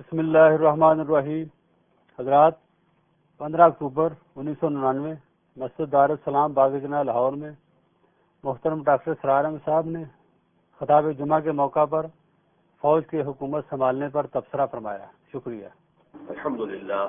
بسم اللہ الرحمن الرحیم۔ حضرات، 15 اکتوبر 1999 مسجد دار السلام باغ-ے-جناح لاہور میں محترم ڈاکٹر سرار احمد صاحب نے خطاب جمعہ کے موقع پر فوج کی حکومت سنبھالنے پر تبصرہ فرمایا۔ شکریہ۔ الحمدللہ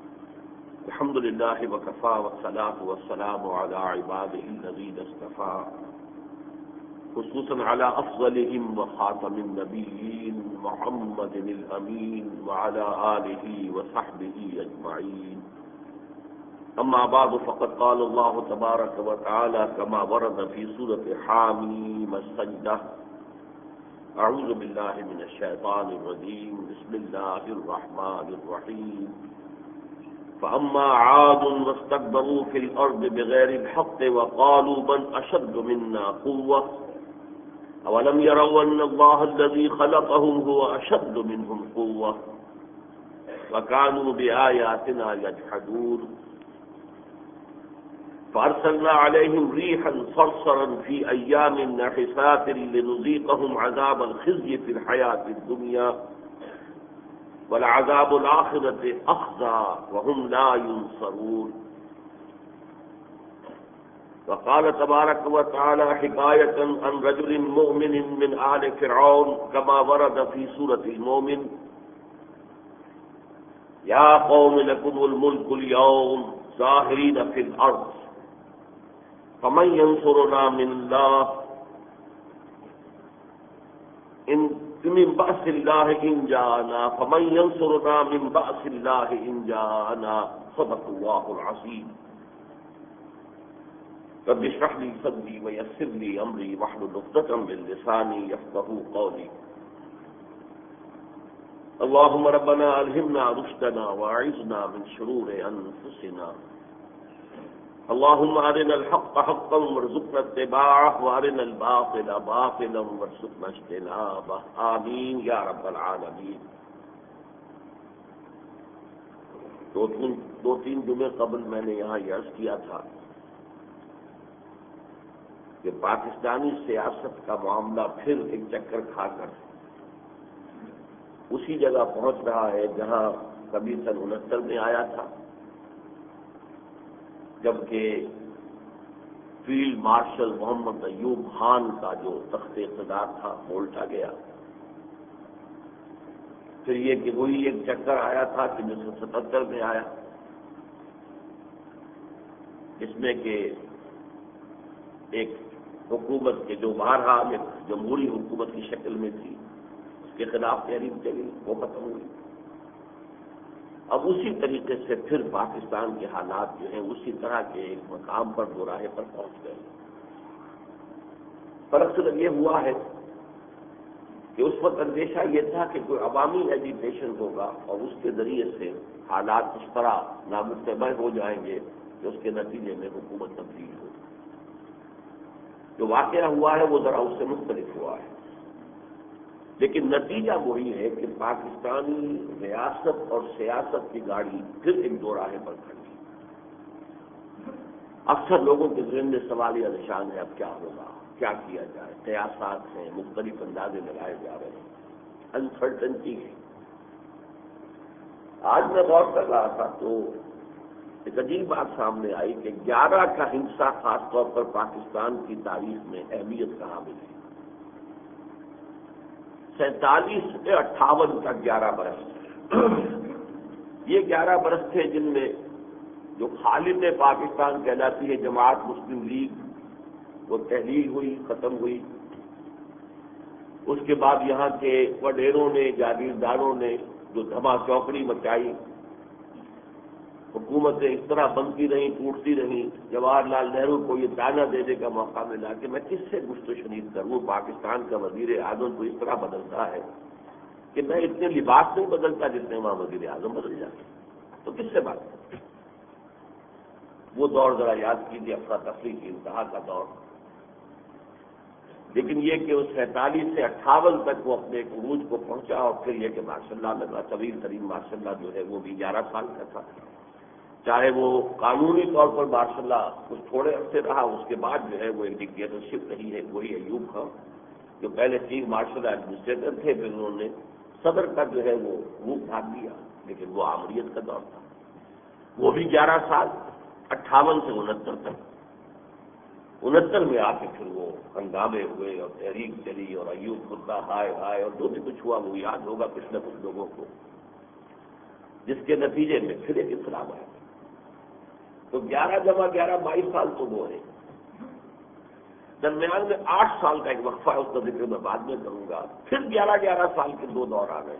وکفا والصلاة والسلام علی عباده الذین اصطفى خصوصا على افضلهم وخاتم النبیین محمد الامین وعلى آلہ وصحبہ اجمعین۔ اما بعد فقد قال اللہ تبارک وتعالی كما ورد في سورة حامیم السجدہ اعوذ باللہ من الشیطان الرجیم بسم اللہ الرحمن الرحیم۔ فأما عاد واستكبروا في الأرض بغير الحق وقالوا من أشد منا قوة أولم يروا أن الله الذي خلقهم هو أشد منهم قوة وكانوا بآياتنا يجحدون فأرسلنا عليهم ريحا صرصرا في أيام نحسات لنذيقهم عذاب الخزي في الحياة الدنيا وَلَعَذَابُ الْآخِرَةِ أَخْزَىٰ وَهُمْ لَا يُنصَرُونَ۔ وقال تبارك وتعالى حكاية عن رجل مؤمن من آل فرعون كما ورد في سورة المؤمن يا قوم لكم الملك اليوم ظاهرين في الأرض فمن ينصرنا من الله من بأس الله إن جاءنا فمن ينصرنا من بأس الله إن جاءنا صدق الله العظيم۔ رب اشرح لي صدري ويسر لي أمري واحلل عقدة من لساني يفقهوا قولي۔ اللهم ربنا ألهمنا رشدنا وأعذنا من شرور أنفسنا، اللهم أرنا الحق حقا وارزقنا اتباعه وأرنا الباطل باطلا وارزقنا اجتنابه، آمین یا رب العالمین۔ دو تین جمعے قبل میں نے یہاں یہ عرض کیا تھا کہ پاکستانی سیاست کا معاملہ پھر ایک چکر کھا کر اسی جگہ پہنچ رہا ہے جہاں کبھی سن 69 میں آیا تھا، جبکہ فیلڈ مارشل محمد ایوب خان کا جو تخت اقتدار تھا وہ الٹا گیا۔ پھر یہ کہ وہی ایک چکر آیا تھا کہ 1977 میں آیا، جس میں کہ ایک حکومت کے جو بہرحال ایک جمہوری حکومت کی شکل میں تھی اس کے خلاف تحریک چلی، وہ ختم ہوئی۔ اب اسی طریقے سے پھر پاکستان کے حالات جو ہیں اسی طرح کے ایک مقام پر دوراہے پر پہنچ گئے۔ فرق صرف یہ ہوا ہے کہ اس وقت اندیشہ یہ تھا کہ کوئی عوامی ایجیٹیشن ہوگا اور اس کے ذریعے سے حالات اس طرح نامتبع ہو جائیں گے کہ اس کے نتیجے میں حکومت تبدیل ہو۔ جو واقعہ ہوا ہے وہ ذرا اس سے مختلف ہوا ہے، لیکن نتیجہ وہی ہے کہ پاکستانی ریاست اور سیاست کی گاڑی پھر ایک دوراہے پر کھڑی۔ اکثر لوگوں کے ذہن میں سوالیہ نشان ہے اب کیا ہوگا، کیا کیا جائے، قیاسات ہیں، مختلف اندازے لگائے جا رہے ہیں، انسرٹنٹی ہے۔ آج میں غور کر رہا تھا تو ایک عجیب بات سامنے آئی کہ 11 کا ہنسا خاص طور پر پاکستان کی تاریخ میں اہمیت کا حامل ہے۔ 47 سے 58 تک 11 برس، یہ 11 برس تھے جن میں جو خالد پاکستان کہلاتی ہے جماعت مسلم لیگ وہ تحلیل ہوئی، ختم ہوئی۔ اس کے بعد یہاں کے وڈیروں نے، جاگیرداروں نے جو دھما چوکڑی مچائی، حکومتیں اس طرح بنتی رہیں، ٹوٹتی رہیں۔ جواہر لال نہرو کو یہ تانا دینے کا موقع ملا کہ میں کس سے گشت و شنید کروں، پاکستان کا وزیر اعظم تو اس طرح بدلتا ہے کہ میں اتنے لباس نہیں بدلتا جتنے وہاں وزیر اعظم بدل جاتے، تو کس سے بات کروں۔ وہ دور ذرا یاد کیجیے، افراتفری کی انتہا کا دور۔ لیکن یہ کہ اس 47 سے 58 تک وہ اپنے ایک عروج کو پہنچا، اور پھر یہ کہ ماشاء اللہ لگا طویل ترین ماشاء اللہ جو ہے وہ بھی 11 سال کا تھا، چاہے وہ قانونی طور پر ماشاء اللہ کچھ تھوڑے عرصے رہا، اس کے بعد جو ہے وہ ایک ڈکٹیٹرشپ رہی ہے۔ وہی ایوب خان جو پہلے چیف مارشل ایڈمنسٹریٹر تھے، پھر انہوں نے صدر کا جو ہے وہ روپ بھاگ دیا، لیکن وہ آمریت کا دور تھا، وہ بھی 11 سال 58 سے 69 تک۔ 69 میں آ کے پھر وہ ہنگامے ہوئے اور تحریک چلی اور ایوب خدا ہائے ہائے اور جو بھی کچھ ہوا وہ یاد ہوگا کچھ نہ کچھ لوگوں کو، جس کے نتیجے میں پھر ایک انقلاب آیا۔ تو 11 جمع 11 22 سال تو وہ ہے، درمیان میں 8 سال کا ایک وقفہ ہے، اس کا ذکر میں بعد میں کروں گا۔ پھر 11 سال کے 2 دور آ گئے۔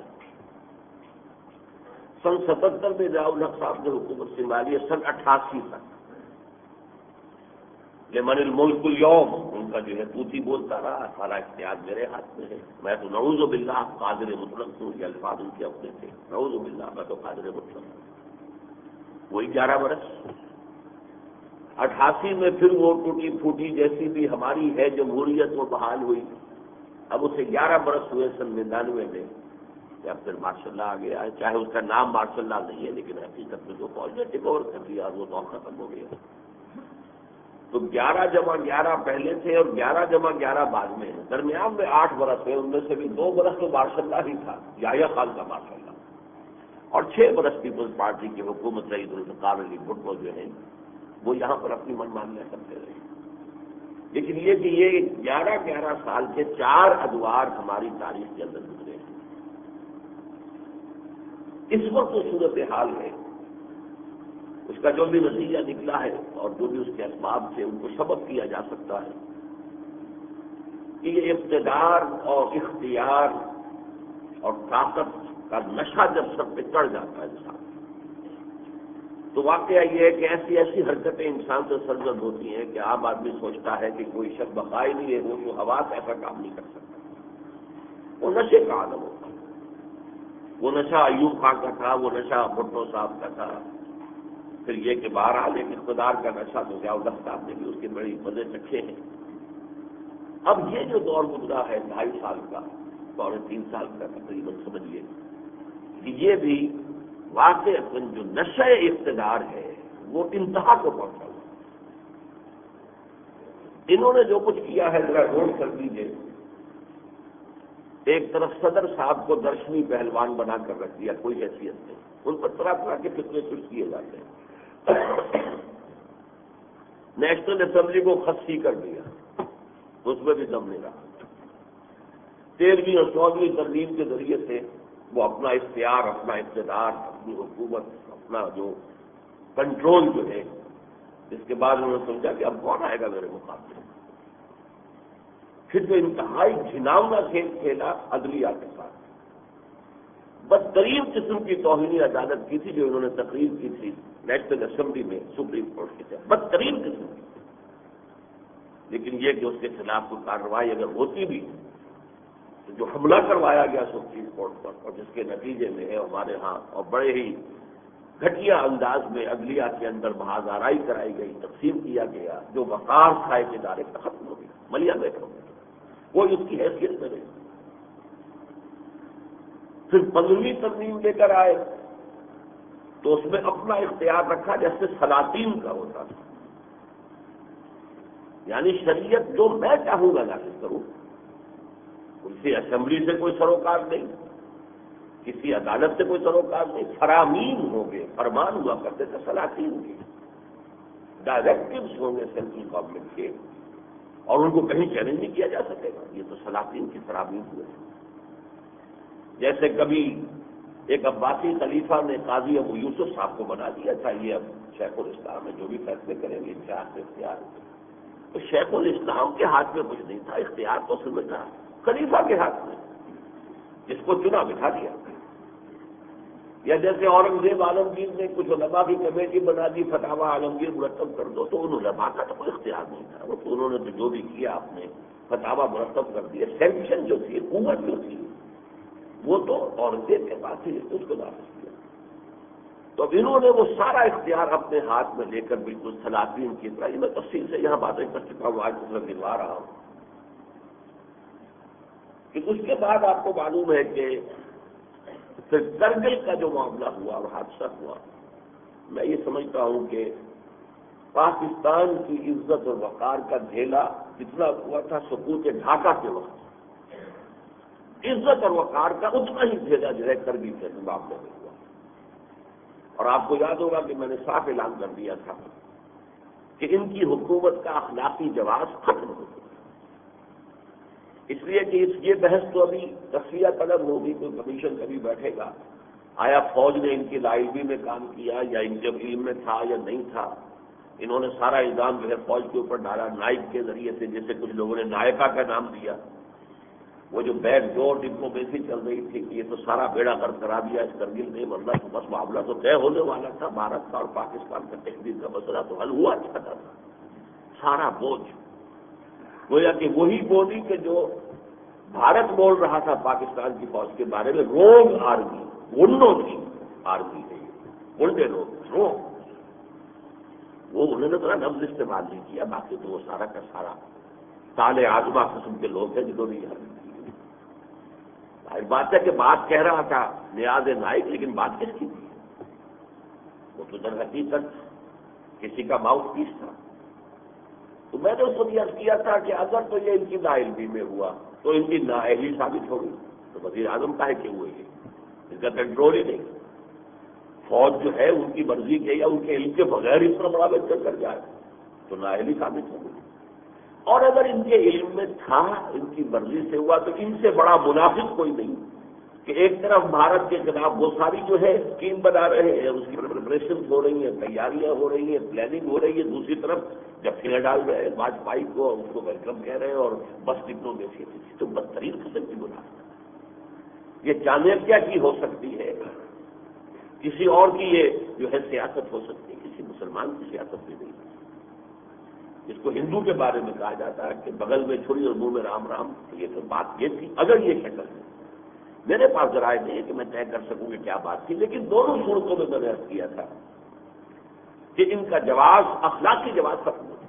سن 77 میں ضیاء الحق صاحب نے حکومت سنبھالی ہے، سن 88 تک لمن الملک اليوم، ان کا جو ہے طوطی بولتا رہا سارا اختیار میرے ہاتھ میں ہے، میں تو نعوذ باللہ قادر مطلق ہوں، یہ الفاظ ان کے اپنے تھے، نعوذ باللہ میں تو قادر مطلق ہوں۔ وہی 11 برس 88 میں پھر وہ ٹوٹی پھوٹی جیسی بھی ہماری ہے جمہوریت وہ بحال ہوئی، اب اسے 11 برس ہوئے سن 99 میں، یا پھر ماشاء اللہ آ گیا ہے، چاہے اس کا نام ماشاء اللہ نہیں ہے لیکن حقیقت میں جو فوج نے ٹیک اوور کر دیا وہ دور ختم ہو گیا۔ تو 11 جمع 11 پہلے تھے اور 11 جمع 11 بعد میں ہیں، درمیان میں 8 برس ہیں، ان میں سے بھی 2 برس تو ماشاء اللہ ہی تھا یحییٰ خان کا ماشاء اللہ، اور 6 برس پیپلز پارٹی کی حکومت رہی ذوالفقار علی بھٹو جو ہے وہ یہاں پر اپنی من مانیاں کرتے رہے۔ لیکن یہ کہ یہ 11 سال کے 4 ادوار ہماری تاریخ کے اندر گزرے ہیں۔ اس وقت جو صورتحال ہے اس کا جو بھی نتیجہ نکلا ہے اور جو بھی اس کے اسباب تھے ان کو سبق کیا جا سکتا ہے کہ یہ اقتدار اور اختیار اور طاقت کا نشہ جب سب پہ چڑھ جاتا ہے انسان تو واقعہ یہ ہے کہ ایسی ایسی حرکتیں انسان سے سرزد ہوتی ہیں کہ عام آدمی سوچتا ہے کہ کوئی شخص بقائے نہیں ہے، وہ جو حواس ایسا کام نہیں کر سکتا۔ وہ نشے کا عالم ہوتا ہے، وہ نشہ ایوب خان کا تھا، وہ نشہ بھٹو صاحب کا تھا، پھر یہ کہ بہرحال ایک اقتدار کا نشہ تو ضیاء الحق صاحب نے بھی اس کے بڑی مزے چکھے ہیں۔ اب یہ جو دور گزرا ہے 2.5 سال کا، 3 سال کا تقریباً سمجھیے کہ یہ بھی واقعی جو نشہ اقتدار ہے وہ انتہا کو پہنچا ہوا۔ انہوں نے جو کچھ کیا ہے ذرا غور کر لیجیے۔ ایک طرف صدر صاحب کو درشنی پہلوان بنا کر رکھ دیا، کوئی حیثیت نہیں، ان پر طرح طرح کے فتنے سرچ کیے جاتے ہیں۔ نیشنل اسمبلی کو خصی کر دیا، اس میں بھی دم نہیں رہا۔ 13ویں اور 14ویں ترمیم کے ذریعے سے وہ اپنا اختیار، اپنا اقتدار، اپنی حکومت، اپنا جو کنٹرول جو ہے، اس کے بعد انہوں نے سمجھا کہ اب کون آئے گا میرے مقابلے۔ پھر جو انتہائی گھناؤنا کھیل کھیلا عدلیہ کے ساتھ، بدترین قسم کی توہین عدالت کی تھی جو انہوں نے تقریر کی تھی نیشنل اسمبلی میں سپریم کورٹ کی طرف، بدترین قسم کی۔ لیکن یہ کہ اس کے خلاف کوئی کارروائی اگر ہوتی بھی تو جو حملہ کروایا گیا سپریم کورٹ پر اور جس کے نتیجے میں ہے ہمارے ہاں اور بڑے ہی گھٹیا انداز میں عدلیہ کے اندر محاذ آرائی کرائی گئی، تقسیم کیا گیا، جو وقار تھا ایک ادارے کا ختم ہو گیا، ملیا بیٹھ ہو گیا، کوئی اس کی حیثیت میں نہیں۔ پھر 15ویں ترمیم لے کر آئے تو اس میں اپنا اختیار رکھا جیسے سلاطین کا ہوتا تھا، یعنی شریعت جو میں چاہوں گا نافذ کروں، کسی اسمبلی سے کوئی سروکار نہیں، کسی عدالت سے کوئی سروکار نہیں، فرامین ہوں گے، فرمان ہوا کرتے تھے سلاطین کے، ڈائریکٹوز ہوں گے سینٹرل گورنمنٹ کے، اور ان کو کہیں چیلنج نہیں کیا جا سکے گا، یہ تو سلاطین کی فرامین ہوئے۔ جیسے کبھی ایک عباسی خلیفہ نے قاضی ابو یوسف صاحب کو بنا دیا تھا، یہ اب شیخ الاسلام ہے، جو بھی فیصلے کریں گے اتحاد سے اختیار، تو شیخ الاسلام کے ہاتھ میں کچھ نہیں تھا، اختیار تو اصل میں تھا خلیفہ کے ہاتھ میں، جس کو چنا بٹھا دیا۔ یا جیسے اورنگزیب عالمگیر نے کچھ علماء کی کمیٹی بنا دی، فتاوی عالمگیر مرتب کر دو، تو ان علماء کا تو کوئی اختیار نہیں تھا، وہ تو انہوں نے تو جو بھی کیا اپنے فتاوی مرتب کر دیے، سینکشن جو تھی، قوت جو تھی وہ تو اورنگزیب کے پاس ہی، اس کو نافذ کیا۔ تو اب انہوں نے وہ سارا اختیار اپنے ہاتھ میں لے کر بالکل سلاطین کی طرح، میں تفصیل سے یہاں باتیں کر چکا ہوں، آج میں گنوا رہا ہوں کہ اس کے بعد آپ کو معلوم ہے کہ پھر کرگل کا جو معاملہ ہوا اور حادثہ ہوا، میں یہ سمجھتا ہوں کہ پاکستان کی عزت اور وقار کا ڈھیلا جتنا ہوا تھا سقوط ڈھاکہ کے وقت، عزت اور وقار کا اتنا ہی بھیجا جو ہے کرگل کے معاملے میں ہوا. اور آپ کو یاد ہوگا کہ میں نے صاف اعلان کر دیا تھا کہ ان کی حکومت کا اخلاقی جواز ختم ہو گیا. اس لیے کہ یہ بحث تو ابھی تصفیہ طلب ہوگی، کوئی کمیشن کبھی بیٹھے گا، آیا فوج نے ان کی لاعلمی میں کام کیا یا ان کے علم میں تھا یا نہیں تھا. انہوں نے سارا الزام جو ہے فوج کے اوپر ڈالا نائب کے ذریعے سے، جیسے کچھ لوگوں نے نائکا کا نام دیا. وہ جو بیک ڈور ڈپلومیسی چل رہی تھی کہ یہ تو سارا بیڑا گرک کرا دیا اس کرگل نے، ورنہ تو بس معاملہ تو طے ہونے والا تھا، بھارت کا اور پاکستان کا تحریر کا مسئلہ تو حل ہوا چاہتا تھا. سارا بوجھ گویا کہ وہی بولی کہ جو بھارت بول رہا تھا پاکستان کی فوج کے بارے میں، روگ آرمی، گنڈوں کی آرمی ہے، گنڈے لوگ روگ. وہ انہوں نے ذرا لفظ استعمال نہیں کیا، باقی تو وہ سارا کا سارا تالے آزما قسم کے لوگ ہیں جنہوں نے یہ حرکت کی. ظاہر بات ہے کہ بات کہہ رہا تھا نیاز نائک، لیکن بات کس کی تھی؟ وہ تو در حقیقت کسی کا ماؤتھ پیس تھا. تو میں نے اس کو یہ عرض کیا تھا کہ اگر تو یہ ان کی نااہلی میں ہوا تو ان کی نااہلی ثابت ہوگی، تو وزیر اعظم کا ہے کہ ہوئے گی، اس کا کنٹرول ہی نہیں. فوج جو ہے ان کی مرضی کے یا ان کے علم کے بغیر اس پر بڑا بہتر کر جائے تو نااہلی ثابت ہوگی. اور اگر ان کے علم میں تھا، ان کی مرضی سے ہوا، تو ان سے بڑا منافق کوئی نہیں کہ ایک طرف بھارت کے خلاف وہ ساری جو ہے اسکیم بنا رہے ہیں، اس کی پریپریشن ہو رہی ہیں، تیاریاں ہو رہی ہیں، پلاننگ ہو رہی ہے، دوسری طرف جفیاں ڈال رہے ہیں واجپئی کو، اس کو ویلکم کہہ رہے ہیں، اور بس ڈپلومیسی تو بدترین قسم کی منافق. یہ چاندیا کی ہو سکتی ہے، کسی اور کی یہ جو ہے سیاست ہو سکتی ہے، کسی مسلمان کی سیاست بھی نہیں. اس کو ہندو کے بارے میں کہا جاتا ہے کہ بغل میں چھری اور منہ میں رام رام. یہ تو بات یہ تھی. اگر یہ شکل ہے، میرے پاس ذرائع نہیں ہے کہ میں طے کر سکوں کہ کیا بات تھی، لیکن دونوں صورتوں میں میں نے عرض کیا تھا کہ ان کا جواز اخلاقی جواز ختم ہو.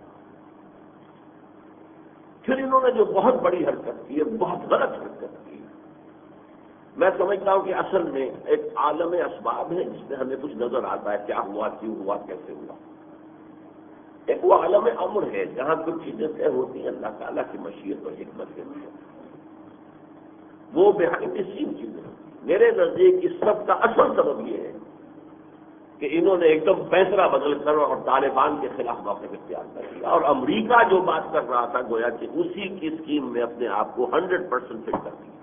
پھر انہوں نے جو بہت بڑی حرکت کی ہے، بہت غلط حرکت کی، میں سمجھتا ہوں کہ اصل میں ایک عالم اسباب ہے جس میں ہمیں کچھ نظر آتا ہے کیا ہوا، کیوں ہوا، کیسے ہوا. ایک وہ عالم امر ہے جہاں کچھ چیزیں طے ہوتی ہیں اللہ تعالیٰ کی مشیت اور حکمت کے لیے، وہ بہائنڈ دی سین چیزیں. میرے نزدیک اس سب کا اصل سبب یہ ہے کہ انہوں نے ایک دم فیصلہ بدل کر اور طالبان کے خلاف موقف اختیار کر لیا، اور امریکہ جو بات کر رہا تھا گویا کہ اسی کی اسکیم میں اپنے آپ کو 100% فٹ کر دیا.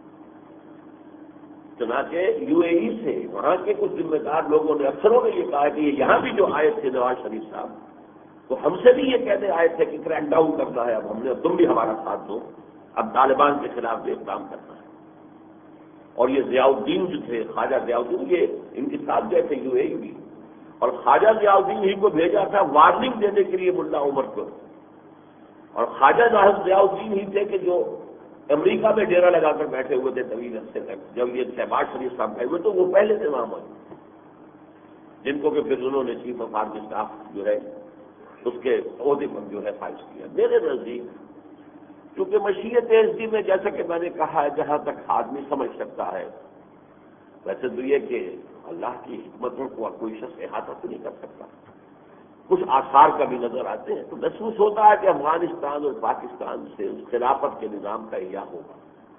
چنانچہ یو اے ای سے وہاں کے کچھ ذمہ دار لوگوں نے، افسروں نے یہ کہا کہ یہاں بھی جو آئے تھے نواز شریف صاحب، تو ہم سے بھی یہ کہنے آئے تھے کہ کریک ڈاؤن کرنا ہے، اب ہم نے، تم بھی ہمارا ساتھ دو، اب طالبان کے خلاف بھی اقدام کرنا ہے. اور یہ ضیاء الدین جو تھے، خواجہ ضیاء الدین، یہ ان کے ساتھ گئے تھے یو اے ای بھی، اور خواجہ ضیاء الدین ہی کو بھیجا تھا وارننگ دینے کے لیے ملا عمر کو. اور خواجہ ضیاء الدین ہی تھے کہ جو امریکہ میں ڈیرا لگا کر بیٹھے ہوئے تھے طویل عرصے تک. جب یہ شہباز شریف صاحب گئے ہوئے تو وہ پہلے سے وہاں موجود، جن کو کہ پھر انہوں نے چیف آف آرمی اسٹاف جو ہے اس کے عہدے پر جو ہے فائز کیا. میرے نزدیک کیونکہ مشیت ایسدی میں جیسا کہ میں نے کہا ہے جہاں تک آدمی سمجھ سکتا ہے، ویسے تو یہ کہ اللہ کی حکمتوں کو کوئی شخص احاطہ تو نہیں کر سکتا. کچھ آثار کا بھی نظر آتے ہیں تو محسوس ہوتا ہے کہ افغانستان اور پاکستان سے اس خلافت کے نظام کا احیاء ہوگا.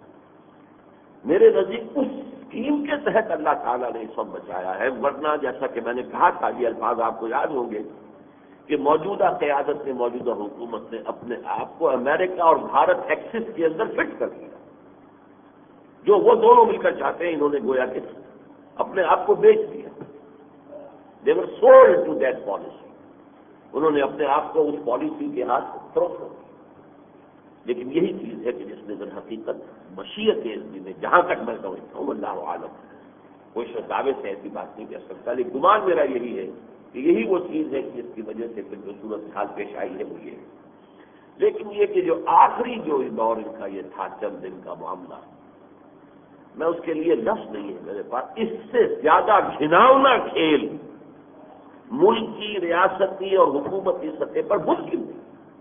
میرے نزدیک اس اسکیم کے تحت اللہ تعالیٰ نے سب بچایا ہے، ورنہ جیسا کہ میں نے کہا تھا، یہ الفاظ آپ کو یاد ہوں گے کہ موجودہ قیادت نے، موجودہ حکومت نے اپنے آپ کو امریکہ اور بھارت ایکسس کے اندر فٹ کر دیا. جو وہ دونوں مل کر چاہتے ہیں، انہوں نے گویا کہ اپنے آپ کو بیچ دیا. They were sold to that policy. انہوں نے اپنے آپ کو اس پالیسی کے ہاتھ فروخت کر دیا. لیکن یہی چیز ہے کہ جس نے در حقیقت مشیت ایسدی میں، جہاں تک میں سمجھتا ہوں، اللہ عالم، کوئی شخص دعوے سے ایسی بات نہیں کر سکتا، لیکن گمان میرا یہی ہے کہ یہی وہ چیز ہے کہ جس کی وجہ سے پھر جو صورتحال پیش آئی ہے وہ یہ ہے. لیکن یہ کہ جو آخری جو دور ان کا یہ تھا، چند دن کا معاملہ، میں اس کے لیے لفظ نہیں ہے میرے پاس. اس سے زیادہ گھناؤنا کھیل ملک کی ریاستی اور حکومتی سطح پر ممکن نہیں.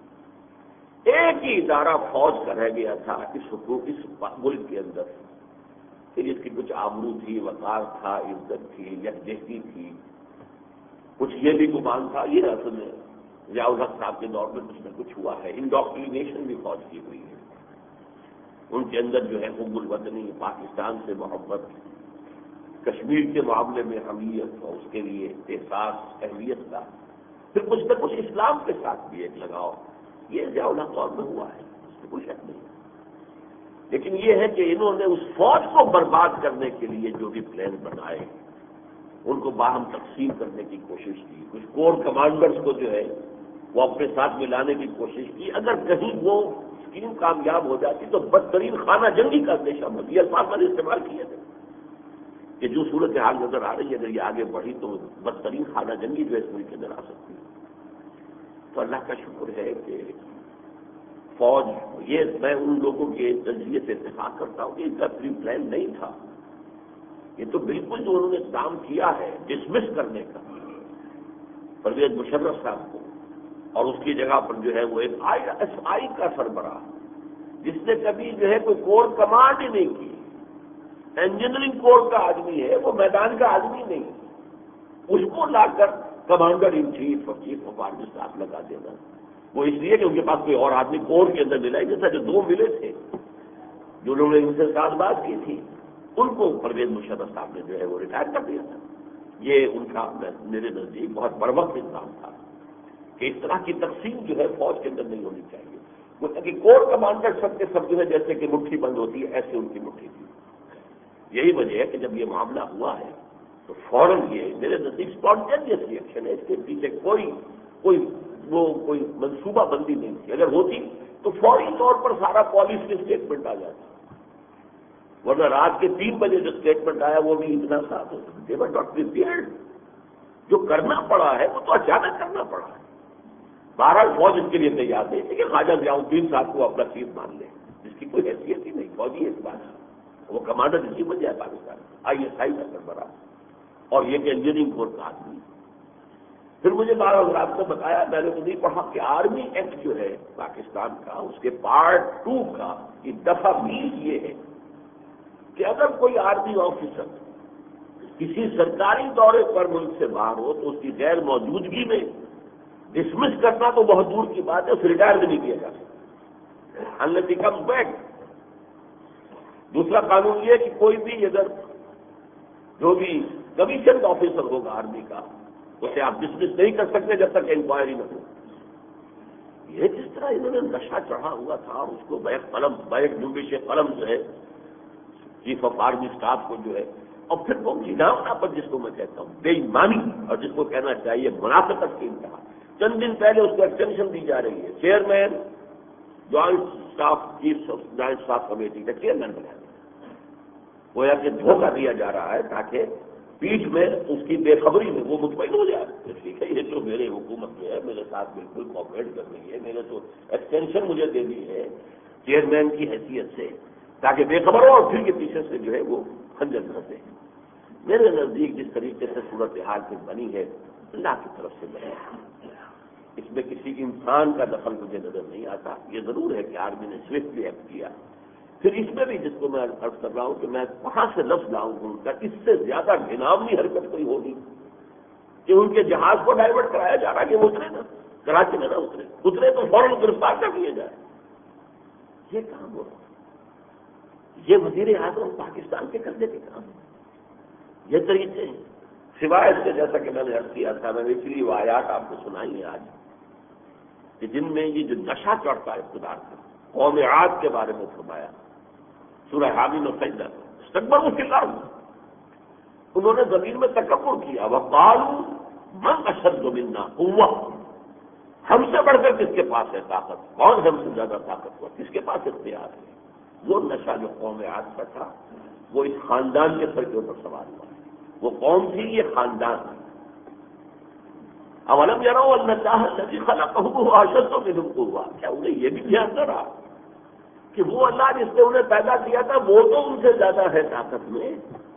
ایک ہی ادارہ فوج کا رہ گیا تھا اس ملک کے اندر کہ جس کی کچھ آبرو تھی، وقار تھا، عزت تھی، یکجہتی تھی. کچھ یہ بھی گمان تھا، یہ اصل میں ضیاء الحق صاحب کے دور میں کچھ نہ کچھ ہوا ہے. انڈاکٹرینیشن بھی فوج کی ہوئی ہے. ان کے اندر جو ہے حب الوطنی، پاکستان سے محبت، کشمیر کے معاملے میں حمیت اور اس کے لیے احساس اہمیت کا، پھر کچھ نہ کچھ اسلام کے ساتھ بھی ایک لگاؤ، یہ ضیاء الحق دور میں ہوا ہے، اس میں کوئی شک نہیں۔ لیکن یہ ہے کہ انہوں نے اس فوج کو برباد کرنے کے لیے جو بھی پلان بنائے ان کو باہم تقسیم کرنے کی کوشش کی، کچھ کور کمانڈرز کو جو ہے وہ اپنے ساتھ ملانے کی کوشش کی۔ اگر کہیں وہ اسکیم کامیاب ہو جاتی تو بدترین خانہ جنگی کا اندیشہ مت، یہ الفاظ میں نے استعمال کیے تھے کہ جو صورتحال نظر آ رہی ہے اگر یہ آگے بڑھی تو بدترین خانہ جنگی جو ہے اس ملک کے اندر آ سکتی ہے۔ تو اللہ کا شکر ہے کہ فوج، یہ میں ان لوگوں کے نظریے سے اتفاق کرتا ہوں کہ ان کا پری پلان نہیں تھا، یہ تو بالکل جو انہوں نے کام کیا ہے ڈسمس کرنے کا پرویز مشرف صاحب کو، اور اس کی جگہ پر جو ہے وہ ایک ISI کا سربراہ جس نے کبھی جو ہے کوئی کور کمانڈ ہی نہیں کی، انجینئرنگ کور کا آدمی ہے، وہ میدان کا آدمی نہیں، اس کو لا کر کمانڈر ان چیف اور چیف آف آرمی اسٹاف لگا دینا، وہ اس لیے کہ ان کے پاس کوئی اور آدمی کور کے اندر ملا ہی نہیں تھا۔ جو دو ملے تھے جو لوگوں نے ان سے ساتھ بات کی تھی ان کو پرویز مشرف صاحب نے جو ہے وہ ریٹائر کر دیا تھا۔ یہ ان کا میرے نزدیک بہت بروقت انتظام تھا کہ اس طرح کی تقسیم جو ہے فوج کے اندر نہیں ہونی چاہیے، وہ کہ کور کمانڈر سب کے سب جو ہے جیسے کہ مٹھی بند ہوتی ہے ایسے ان کی مٹھی تھی۔ یہی وجہ ہے کہ جب یہ معاملہ ہوا ہے تو فوراً یہ میرے نزدیک اسپونٹینیس ریئیکشن ہے، اس کے پیچھے کوئی منصوبہ بندی نہیں تھی، اگر ہوتی تو فوری طور پر سارا پالیسی کی اسٹیٹمنٹ آ جاتا، ورنہ رات کے 3 بجے جو اسٹیٹمنٹ آیا وہ بھی اتنا ساتھ ہوتا۔ جو کرنا پڑا ہے وہ تو اچانک کرنا پڑا ہے، بہرحال فوج اس کے لیے تیار نہیں تھی کہ خواجہ ضیاء الدین صاحب کو اپنا چیف مان لے، جس کی کوئی حیثیت ہی نہیں، فوجی اس بات وہ کمانڈر اسی وجہ ہے پاکستان ISI کا سربراہ اور یہ کہ انجینئرنگ کور کا آدمی۔ پھر مجھے بارہ حضرات نے بتایا، میں نے تو نہیں پڑھا کہ آرمی ایکٹ جو ہے پاکستان کا اس کے پارٹ 2 کا دفعہ 20 یہ ہے کہ اگر کوئی آرمی آفیسر کسی سرکاری دورے پر ملک سے باہر ہو تو اس کی غیر موجودگی میں ڈسمس کرنا تو بہت دور کی بات ہے، اسے ریٹائر بھی نہیں کیا جا سکتا unless he comes back۔ دوسرا قانون یہ کہ کوئی بھی اگر جو بھی کمیشن آفیسر ہوگا آرمی کا اسے آپ ڈسمس نہیں کر سکتے جب تک انکوائری نہ ہو۔ یہ جس طرح انہوں نے نشہ چڑھا ہوا تھا اس کو بیک جنبش قلم جو ہے چیف آف آرمی اسٹاف کو جو ہے، اور پھر وہ گھناؤنا پر جس کو میں کہتا ہوں بے ایمانی اور جس کو کہنا چاہیے منافقت کی انتہا۔ چند دن پہلے اس کو ایکسٹینشن دی جا رہی ہے، chairman joint staff chief joint staff committee کا چیئرمین بنایا گویا کہ دھوکہ دیا جا رہا ہے تاکہ پیٹھ میں اس کی بے خبری میں وہ مطمئن ہو جائے، ٹھیک ہے یہ تو میرے حکومت جو ہے میرے ساتھ بالکل کوآپریٹ کر رہی ہے، میرے تو ایکسٹینشن مجھے دے دی ہے چیئرمین کی حیثیت سے تاکہ بے خبر ہو اور پھر کے پیچھے سے جو ہے وہ خنجر کرتے ہیں۔ میرے نزدیک جس طریقے سے صورتحال میں بنی ہے اللہ کی طرف سے بنی ہے، اس میں کسی انسان کا دخل مجھے نظر نہیں آتا۔ یہ ضرور ہے کہ آرمی نے سوئفٹلی ایکٹ کیا، پھر اس میں بھی جس کو میں عرض کر رہا ہوں کہ میں کہاں سے لفظ لاؤں ان کا، اس سے زیادہ گھناؤنی حرکت کوئی ہوگی کہ ان کے جہاز کو ڈائیورٹ کرایا جا رہا کہ وہ اترے نا کراچی میں، نہ اترے تو فوراً گرفتار کر لیے جائے۔ یہ کام ہو رہا، یہ وزیر اعظم پاکستان کے کرنے کے کام، یہ طریقے سوائے اس سے جیسا کہ میں نے عرض کیا تھا، میں نے اس لیے وہ آیات آپ کو سنائی ہیں آج کہ جن میں یہ جو نشہ چڑھتا ہے اقتدار کا، قوم عاد کے بارے میں فرمایا سورہ حامیم اور سجدہ، استکبروا فی الارض، انہوں نے زمین میں تکبر کیا، وقالوا من اشد منا قوہ، ہم سے بڑھ کر کس کے پاس ہے طاقت، کون ہم سے زیادہ طاقتور، کس کے پاس اختیار ہے۔ وہ نشہ جو قوم عاد کا تھا وہ اس خاندان کے سر کے اوپر سوار ہوا، وہ قوم تھی، یہ خاندان تھی۔ اولم یروا ان اللہ الذی خلقهم اشد منهم قوہ، کیا انہیں یہ بھی دھیان نہ رہا کہ وہ اللہ جس نے انہیں پیدا کیا تھا وہ تو ان سے زیادہ ہے طاقت میں۔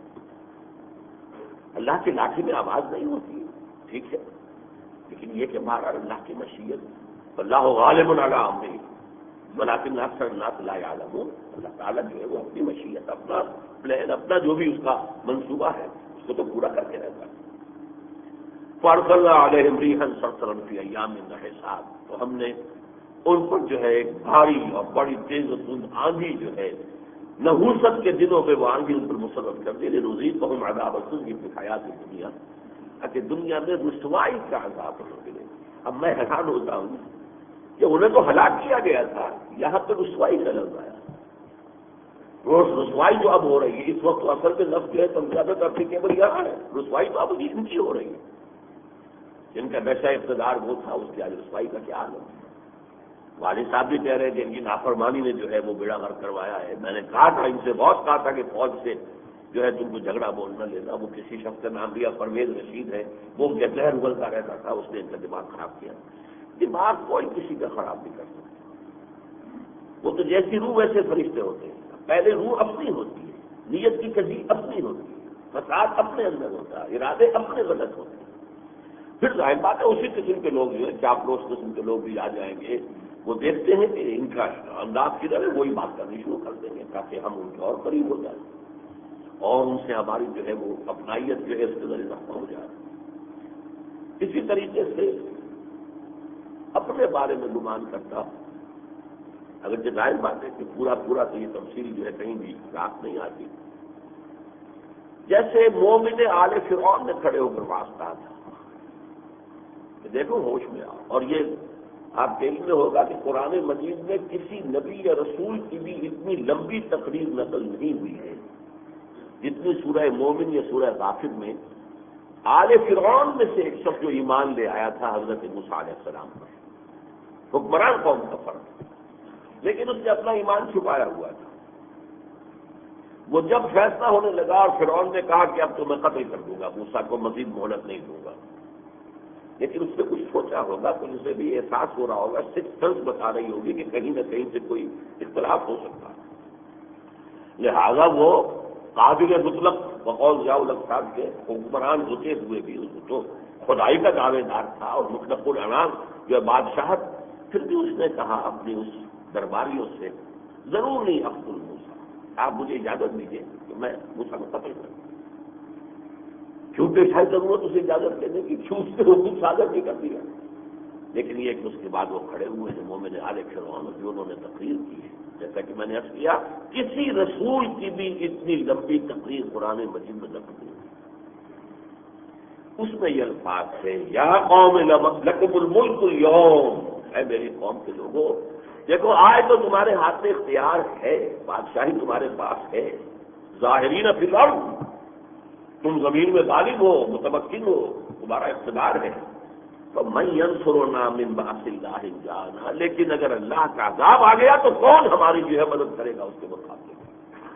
اللہ کی لاٹھی میں آواز نہیں ہوتی، ٹھیک ہے، لیکن یہ کہ ہمارا اللہ کی مشیت، اللہ غالب علی امرہ ولکن اکثر الناس لا یعلمون، اللہ تعالیٰ جو ہے وہ اپنی مشیت، اپنا پلان، اپنا جو بھی اس کا منصوبہ ہے اس کو تو پورا کر کے رہتا ہے۔ فارسلنا علیہم ریحا صرصرا فی ایام نحسات، تو ہم نے ان پر جو ہے ایک بھاری اور بڑی تیز و تند آندھی جو ہے نحوست کے دنوں میں وہ آنگی ان پر مسلط کر دے لنذیقہم عذاب الخزی فی الحیاۃ الدنیا، کہ دنیا میں رسوائی کا عذاب انہیں ملے۔ اب میں حیران ہوتا ہوں کہ انہیں تو ہلاک کیا گیا تھا، یہاں پہ رسوائی کا لفظ آیا۔ رسوائی جو اب ہو رہی ہے اس وقت تو اصل میں لفظ جو ہے تمجادت اپلیکیبل یہاں ہے، رسوائی تو اب ان کی ہو رہی ہے۔ جن کا ویسا اقتدار وہ تھا اس کی آج رسوائی کا کیا حال ہے؟ والد صاحب بھی کہہ رہے ہیں کہ ان کی نافرمانی نے جو ہے وہ بیڑا غرق کروایا ہے۔ میں نے کہا تھا ان سے، بہت کہا تھا کہ فوج سے جو ہے تم کو جھگڑا بولنا لینا، وہ کسی شخص کا نام لیا پرویز رشید ہے، وہ زہر اگلتا رہتا تھا، اس نے ان کا دماغ خراب کیا۔ دماغ کوئی کسی کا خراب نہیں کر سکتا، وہ تو جیسی روح ویسے فرشتے ہوتے ہیں۔ پہلے روح اپنی ہوتی ہے، نیت کی کجی اپنی ہوتی ہے، فساد اپنے اندر ہوتا ہے، ارادے اپنے غلط ہوتے ہیں۔ پھر ظاہر بات ہے اسی قسم کے لوگ جو ہے چاپلوس قسم کے لوگ بھی آ جائیں گے، وہ دیکھتے ہیں کہ ان کا انداز کی طرح وہی بات کرنی شروع کر دیں گے تاکہ ہم ان کے اور قریب ہو جائیں اور ان سے ہماری جو ہے وہ اپنائیت جو ہے اس کے ذریعے رفع ہو جائے۔ اسی طریقے سے اپنے بارے میں گمان کرتا، اگر ظاہر بات ہے کہ پورا تو یہ تفصیل جو ہے کہیں بھی رات نہیں آتی۔ جیسے مومن آل فرعون نے کھڑے ہو کر واسطہ تھا کہ دیکھو ہوش میں آؤ، اور یہ آپ کے علم میں ہوگا کہ قرآن مجید میں کسی نبی یا رسول کی بھی اتنی لمبی تقریر نقل نہیں ہوئی ہے جتنی سورہ مومن یا سورہ غافر میں آل فرعون میں سے ایک شخص جو ایمان لے آیا تھا حضرت موسیٰ علیہ السلام پر، حکمران قوم کا فرد، لیکن اس نے اپنا ایمان چھپایا ہوا تھا۔ وہ جب فیصلہ ہونے لگا اور فرعون نے کہا کہ اب تو میں قتل کر دوں گا، موسیٰ کو مزید مہلت نہیں دوں گا، لیکن اس نے کچھ سوچا ہوگا، تو اسے بھی احساس ہو رہا ہوگا، سکس سینس بتا رہی ہوگی کہ کہیں نہ کہیں سے کوئی اختلاف ہو سکتا ہے، لہذا وہ قادر مطلق بقول ضیاء الحق صاحب کے حکمران ہوتے ہوئے بھی اس تو خدائی کا دعوے دار تھا اور مطلق العنان جو ہے بادشاہت، پھر بھی اس نے کہا اپنی اس درباریوں سے ضرور نہیں اقتل موسیٰ، آپ مجھے اجازت دیجیے کہ میں موسیٰ کو قتل کروں۔ کیونکہ شاید ضرورت اسے اجازت دینے کی، کیوں اس نے حکم صادر نہیں کر دیا، لیکن یہ کہ اس کے بعد وہ کھڑے ہوئے ہیں مومن آل فرعون، جو انہوں نے تقریر کی ہے، جیسا کہ میں نے عرض کیا کسی رسول کی بھی اتنی لمبی تقریر قرآن مجید میں نقل نہیں ہوئی۔ اس میں یہ الفاظ ہے یا قوم لکم الملک اليوم، اے میری قوم کے لوگوں دیکھو آج تو تمہارے ہاتھ میں اختیار ہے، بادشاہی تمہارے پاس ہے، ظاہرین فی الارض، تم زمین میں غالب ہو، متمکن ہو، تمہارا اقتدار ہے، تو من ینصرنا من بأس اللہ ان جاءنا، لیکن اگر اللہ کا عذاب آ گیا تو کون ہماری جو ہے مدد کرے گا اس کے مقابلے میں۔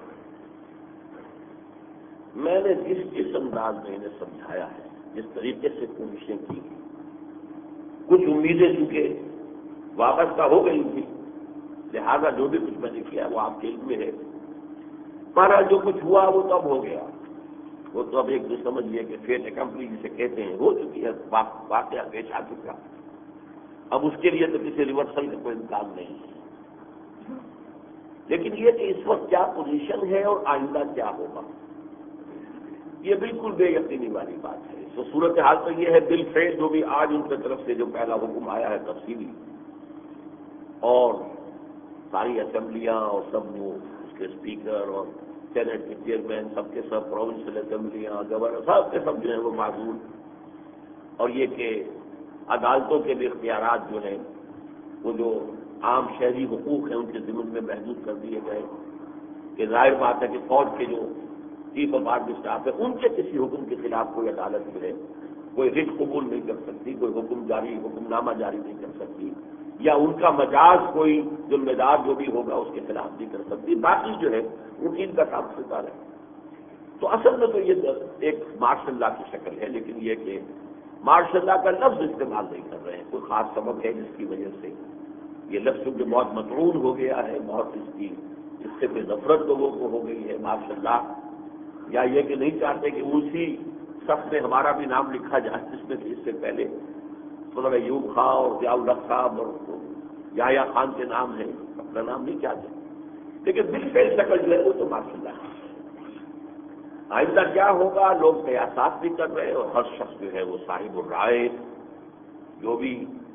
میں نے جس انداز میں انہیں سمجھایا ہے، جس طریقے سے کوششیں کی، کچھ امیدیں چونکہ وابستہ ہو گئی تھی، لہذا جو بھی کچھ میں نے کیا وہ آپ کے علم میں ہے، پر جو کچھ ہوا وہ تو اب ہو گیا، وہ تو اب ایک جو سمجھیے کہ فیٹ اکمپلی جسے کہتے ہیں ہو چکی ہے، واقعہ پیش آ چکا، اب اس کے لیے تو کسی ریورسل کا کوئی امکان نہیں ہے، لیکن یہ کہ اس وقت کیا پوزیشن ہے اور آئندہ کیا ہوگا یہ بالکل بے یقینی والی بات ہے۔ تو صورتحال تو یہ ہے بالفعل جو بھی آج ان کی طرف سے جو پہلا حکم آیا ہے تفصیلی، اور ساری اسمبلیاں اور سب وہ اس کے اسپیکر اور سینٹ کے چیئرمین سب کے سب، پروونشل اسمبلیاں، گورنر سب کے سب جو ہیں وہ معذور، اور یہ کہ عدالتوں کے بھی اختیارات جو ہیں وہ جو عام شہری حقوق ہیں ان کے ضمن میں محدود کر دیے گئے، کہ ظاہر بات ہے کہ فوج کے جو چیف آف آرمی اسٹاف ہے ان کے کسی حکم کے خلاف کوئی عدالت جو ہے کوئی رٹ قبول نہیں کر سکتی، کوئی حکم نامہ جاری نہیں کر سکتی، یا ان کا مجاز کوئی ذمہ دار جو بھی ہوگا اس کے خلاف نہیں کر سکتی، باقی جو ہے روٹین کا کام چلتا رہے۔ تو اصل میں تو یہ ایک مارشل لا کی شکل ہے، لیکن یہ کہ مارشل لا کا لفظ استعمال نہیں کر رہے ہیں، کوئی خاص سبب ہے جس کی وجہ سے یہ لفظ جو بہت مطعون ہو گیا ہے، بہت اس سے کوئی نفرت لوگوں کو ہو گئی ہے مارشل لا، یا یہ کہ نہیں چاہتے کہ اسی شخص میں ہمارا بھی نام لکھا جائے جس میں اس سے پہلے مطلب ایوب خان اور ضیاء الحق صاحب اور یحییٰ خان کے نام ہیں، اپنا نام نہیں چاہتے، لیکن بالفعل شکل جو ہے وہ تو ماشاء اللہ ہے۔ آئندہ کیا ہوگا لوگ قیاسات بھی کر رہے ہیں، اور ہر شخص جو ہے وہ صاحب الرائے جو بھی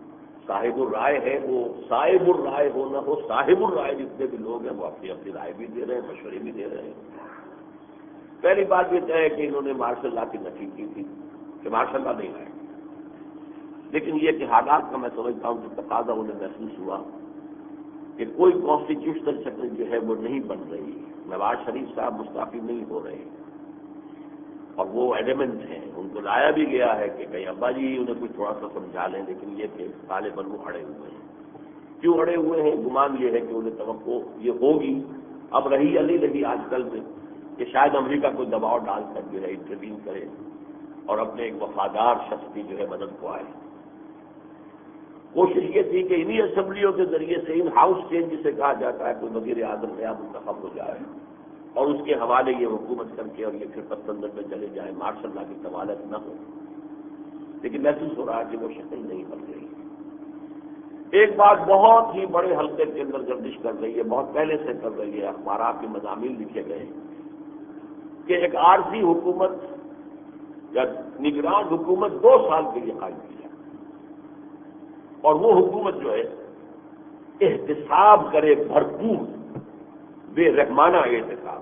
صاحب الرائے ہے وہ صاحب الرائے ہو نہ ہو، صاحب الرائے جتنے بھی لوگ ہیں وہ اپنی اپنی رائے بھی دے رہے ہیں، مشورے بھی دے رہے ہیں۔ پہلی بات یہ طے ہے کہ انہوں نے مارشل لا کی نفی کی تھی کہ مارشل لا نہیں آئے، لیکن یہ کہ حالات کا میں سمجھتا ہوں کہ تقاضا انہیں محسوس ہوا کہ کوئی کانسٹیٹیوشنل شکل جو ہے وہ نہیں بن رہی، نواز شریف صاحب مستعفی نہیں ہو رہے، اور وہ ایڈیمنٹ ہیں، ان کو لایا بھی گیا ہے کہ کہیں ابا جی انہیں کوئی تھوڑا سا سمجھا لیں، لیکن یہ کہ غالباً وہ اڑے ہوئے ہیں۔ کیوں اڑے ہوئے ہیں؟ گمان یہ ہے کہ انہیں توقع یہ ہوگی، اب رہی آج کل میں، کہ شاید امریکہ کوئی دباؤ ڈال کر جو ہے انٹروین کرے اور اپنے ایک وفادار شخص کی جو ہے مدد کو آئے۔ کوشش یہ تھی کہ انہی اسمبلیوں کے ذریعے سے ان ہاؤس چینج جسے کہا جاتا ہے کوئی وزیر اعظم نیا منتخب ہو جائے اور اس کے حوالے یہ حکومت کر کے اور یہ پھر پس منظر میں چلے جائے، مارشل لا کی طوالت نہ ہو، لیکن محسوس ہو رہا ہے کہ وہ شکل نہیں بن رہی۔ ایک بات بہت ہی بڑے حلقے کے اندر گردش کر رہی ہے، بہت پہلے سے کر رہی ہے، اخبارات کے مضامین لکھے گئے کہ ایک عارضی حکومت یا نگران حکومت 2 سال کے لیے قائم کی جائے، اور وہ حکومت جو ہے احتساب کرے، بھرپور بے رحمانہ احتساب،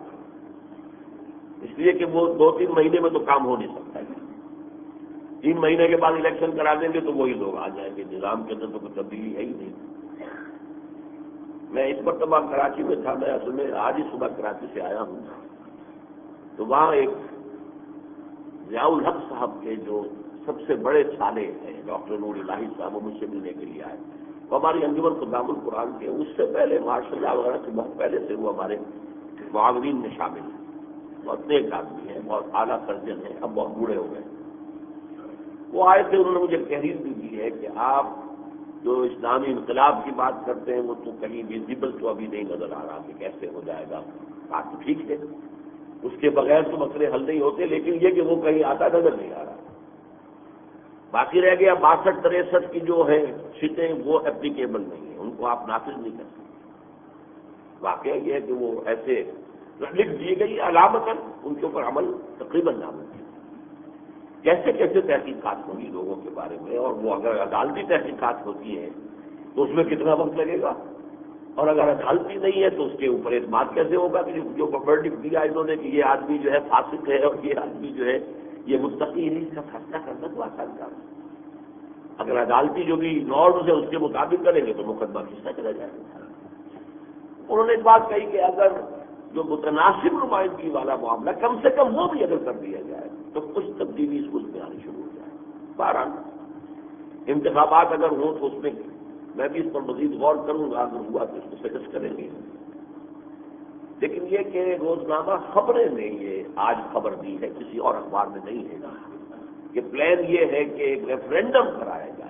اس لیے کہ وہ 2-3 مہینے میں تو کام ہو نہیں سکتا ہے، 3 مہینے کے بعد الیکشن کرا دیں گے تو وہی لوگ آ جائیں گے، نظام کے اندر تو کوئی تبدیلی ہے ہی نہیں۔ میں اس مرتبہ کراچی میں تھا، میں اصل میں آج ہی صبح کراچی سے آیا ہوں، تو وہاں ایک ضیاء الحق صاحب کے جو سب سے بڑے سالے ہیں ڈاکٹر نور الہی صاحب، وہ مجھ سے ملنے کے لیے آئے، وہ ہماری انجمن خدام القرآن کے اس سے پہلے ماشاء اللہ وغیرہ سے بہت پہلے سے وہ ہمارے معاونین میں شامل ہیں، بہت نیک آدمی ہیں، بہت اعلیٰ سرجن ہیں، اب بہت بوڑھے ہو گئے۔ وہ آئے تھے، انہوں نے مجھے تحریر بھی دی ہے کہ آپ جو اسلامی انقلاب کی بات کرتے ہیں وہ تو کہیں ویزیبل تو ابھی نہیں نظر آ رہا کہ کیسے ہو جائے گا، بات تو ٹھیک ہے، اس کے بغیر تو مسئلے حل نہیں ہوتے، لیکن یہ کہ وہ کہیں آتا نظر نہیں آ رہا۔ باقی رہ گیا 62-63 کی جو ہے شتیں، وہ اپلیکیبل نہیں ہیں، ان کو آپ نافذ نہیں کر سکتے۔ واقعہ یہ ہے کہ وہ ایسے لکھ دی گئی علامتاً، ان کے اوپر عمل تقریباً ناممکن ہے۔ کیسے کیسے تحقیقات ہوگی لوگوں کے بارے میں، اور وہ اگر عدالتی تحقیقات ہوتی ہیں تو اس میں کتنا وقت لگے گا، اور اگر عدالتی نہیں ہے تو اس کے اوپر اعتماد کیسے ہوگا کہ جو ورڈکٹ دیا انہوں نے کہ یہ آدمی جو ہے فاسق ہے اور یہ آدمی جو ہے یہ متقی ہے، اس کا فیصلہ کرنا تو آسان کام ہے۔ اگر عدالتی جو بھی نارمز ہے اس کے مطابق کریں گے تو مقدمہ کھینچنا چلا جائے گا۔ انہوں نے ایک بات کہی کہ اگر جو متناسب نمائندگی والا معاملہ کم سے کم وہ بھی اگر کر دیا جائے تو کچھ تبدیلی اس ملک میں آنی شروع ہو جائے۔ بہرحال انتخابات اگر ہوں تو اس میں میں بھی اس پر مزید غور کروں گا، اگر ہوا تو اس کو سجیسٹ کریں گے۔ لیکن یہ کہ روزنامہ خبریں نے یہ آج خبر دی ہے، کسی اور اخبار میں نہیں ہے، کہ پلان یہ ہے کہ ایک ریفرینڈم کرایا جائے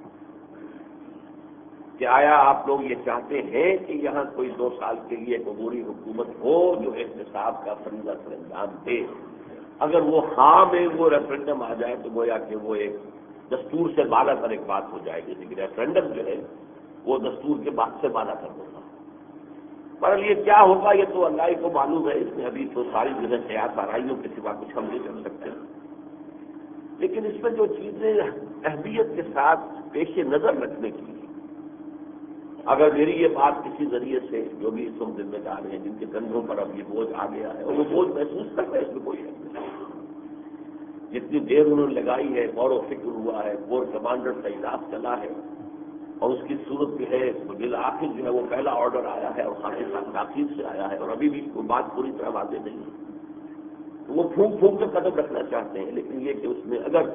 کہ آیا آپ لوگ یہ چاہتے ہیں کہ یہاں کوئی 2 سال کے لیے ایک عبوری حکومت ہو جو احتساب کا فریضہ سر انجام دے۔ اگر وہ ہاں میں وہ ریفرینڈم آ جائے تو گویا کہ وہ ایک دستور سے بالا تر ایک بات ہو جائے گی، لیکن ریفرینڈم جو ہے وہ دستور کے بعد سے بالا تر ہوگا۔ پر یہ کیا ہوگا یہ تو اللہ ہی کو معلوم ہے، اس میں ابھی تو ساری جو ہے سیاست آرائیوں کے سوا کچھ ہم نہیں کر سکتے، لیکن اس میں جو چیزیں اہمیت کے ساتھ پیش نظر رکھنے کی، اگر میری یہ بات کسی ذریعے سے جو بھی اس وقت ذمہ دار ہیں جن کے کندھوں پر اب یہ بوجھ آ گیا ہے اور وہ بوجھ محسوس کر رہے ہیں، اس میں کوئی شک نہیں، جتنی دیر انہوں نے لگائی ہے، غور و فکر ہوا ہے، کور کمانڈر کا اجلاس چلا ہے، اور اس کی صورت جو ہے بالآخر جو ہے وہ پہلا آرڈر آیا ہے اور خاصی تاخیر سے آیا ہے، اور ابھی بھی کوئی بات پوری طرح واضح نہیں ہے، تو وہ پھونک پھونک کر قدم رکھنا چاہتے ہیں، لیکن یہ کہ اس میں اگر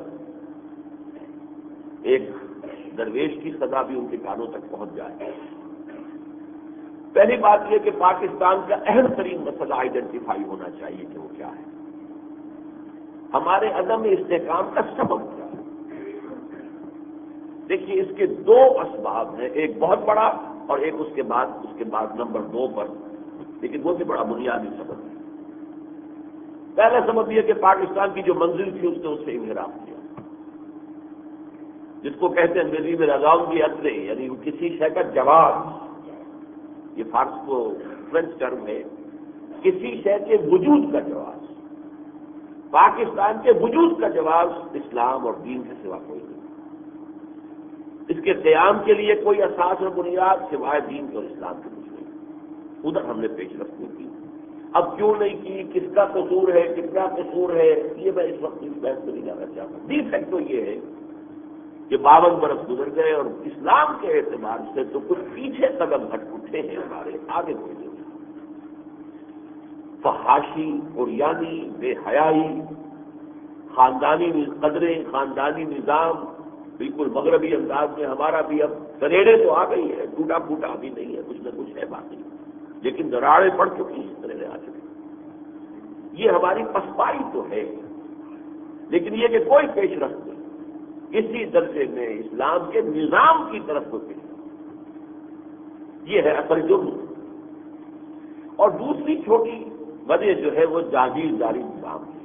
ایک درویش کی سزا بھی ان کے کانوں تک پہنچ جائے۔ پہلی بات یہ کہ پاکستان کا اہم ترین مسئلہ آئیڈینٹیفائی ہونا چاہیے کہ وہ کیا ہے، ہمارے عدم استحکام کا سبب کیا ہے۔ دیکھیے اس کے 2 اسباب ہیں، ایک بہت بڑا اور ایک اس کے بعد نمبر 2 پر، لیکن وہ بھی بڑا بنیادی سبب ہے۔ پہلا سبب یہ کہ پاکستان کی جو منزل تھی اس نے اس سے انحراف کیا، جس کو کہتے ہیں انگریزی میں رضاؤں کی اصلیں، یعنی کسی شے کا جواز، یہ فارس کو فرینچ ٹرم ہے، کسی شے کے وجود کا جواز، پاکستان کے وجود کا جواز اسلام اور دین کے سوا کوئی نہیں۔ اس کے قیام کے لیے کوئی اساس اور بنیاد سوائے دین کے اور اسلام کے کچھ نہیں. ادھر ہم نے پیش رفت کی. اب کیوں نہیں کی، کس کا قصور ہے، کتنا قصور ہے، یہ میں اس وقت اس بحث میں نہیں جانا چاہتا. ڈی فیکٹ تو یہ ہے کہ 52 برس گزر گئے اور اسلام کے اعتبار سے تو کچھ پیچھے قدم ہٹ اٹھے ہیں، ہمارے آگے کوئی نہیں. فحاشی اور یعنی بے حیائی، خاندانی قدریں، خاندانی نظام بالکل مغربی انداز میں ہمارا بھی اب دریڑیں تو آ گئی ہے، ٹوٹا پھوٹا ابھی نہیں ہے، کچھ نہ کچھ ہے باقی، لیکن دراڑیں پڑ چکی ہیں، دریڑیں آ چکی. یہ ہماری پسپائی تو ہے، لیکن یہ کہ کوئی پیش رفت نہیں. اسی درجے میں اسلام کے نظام کی طرف کو پیش رفت، یہ ہے اصل جرم. اور دوسری چھوٹی وجہ جو ہے وہ جاگیرداری نظام ہے.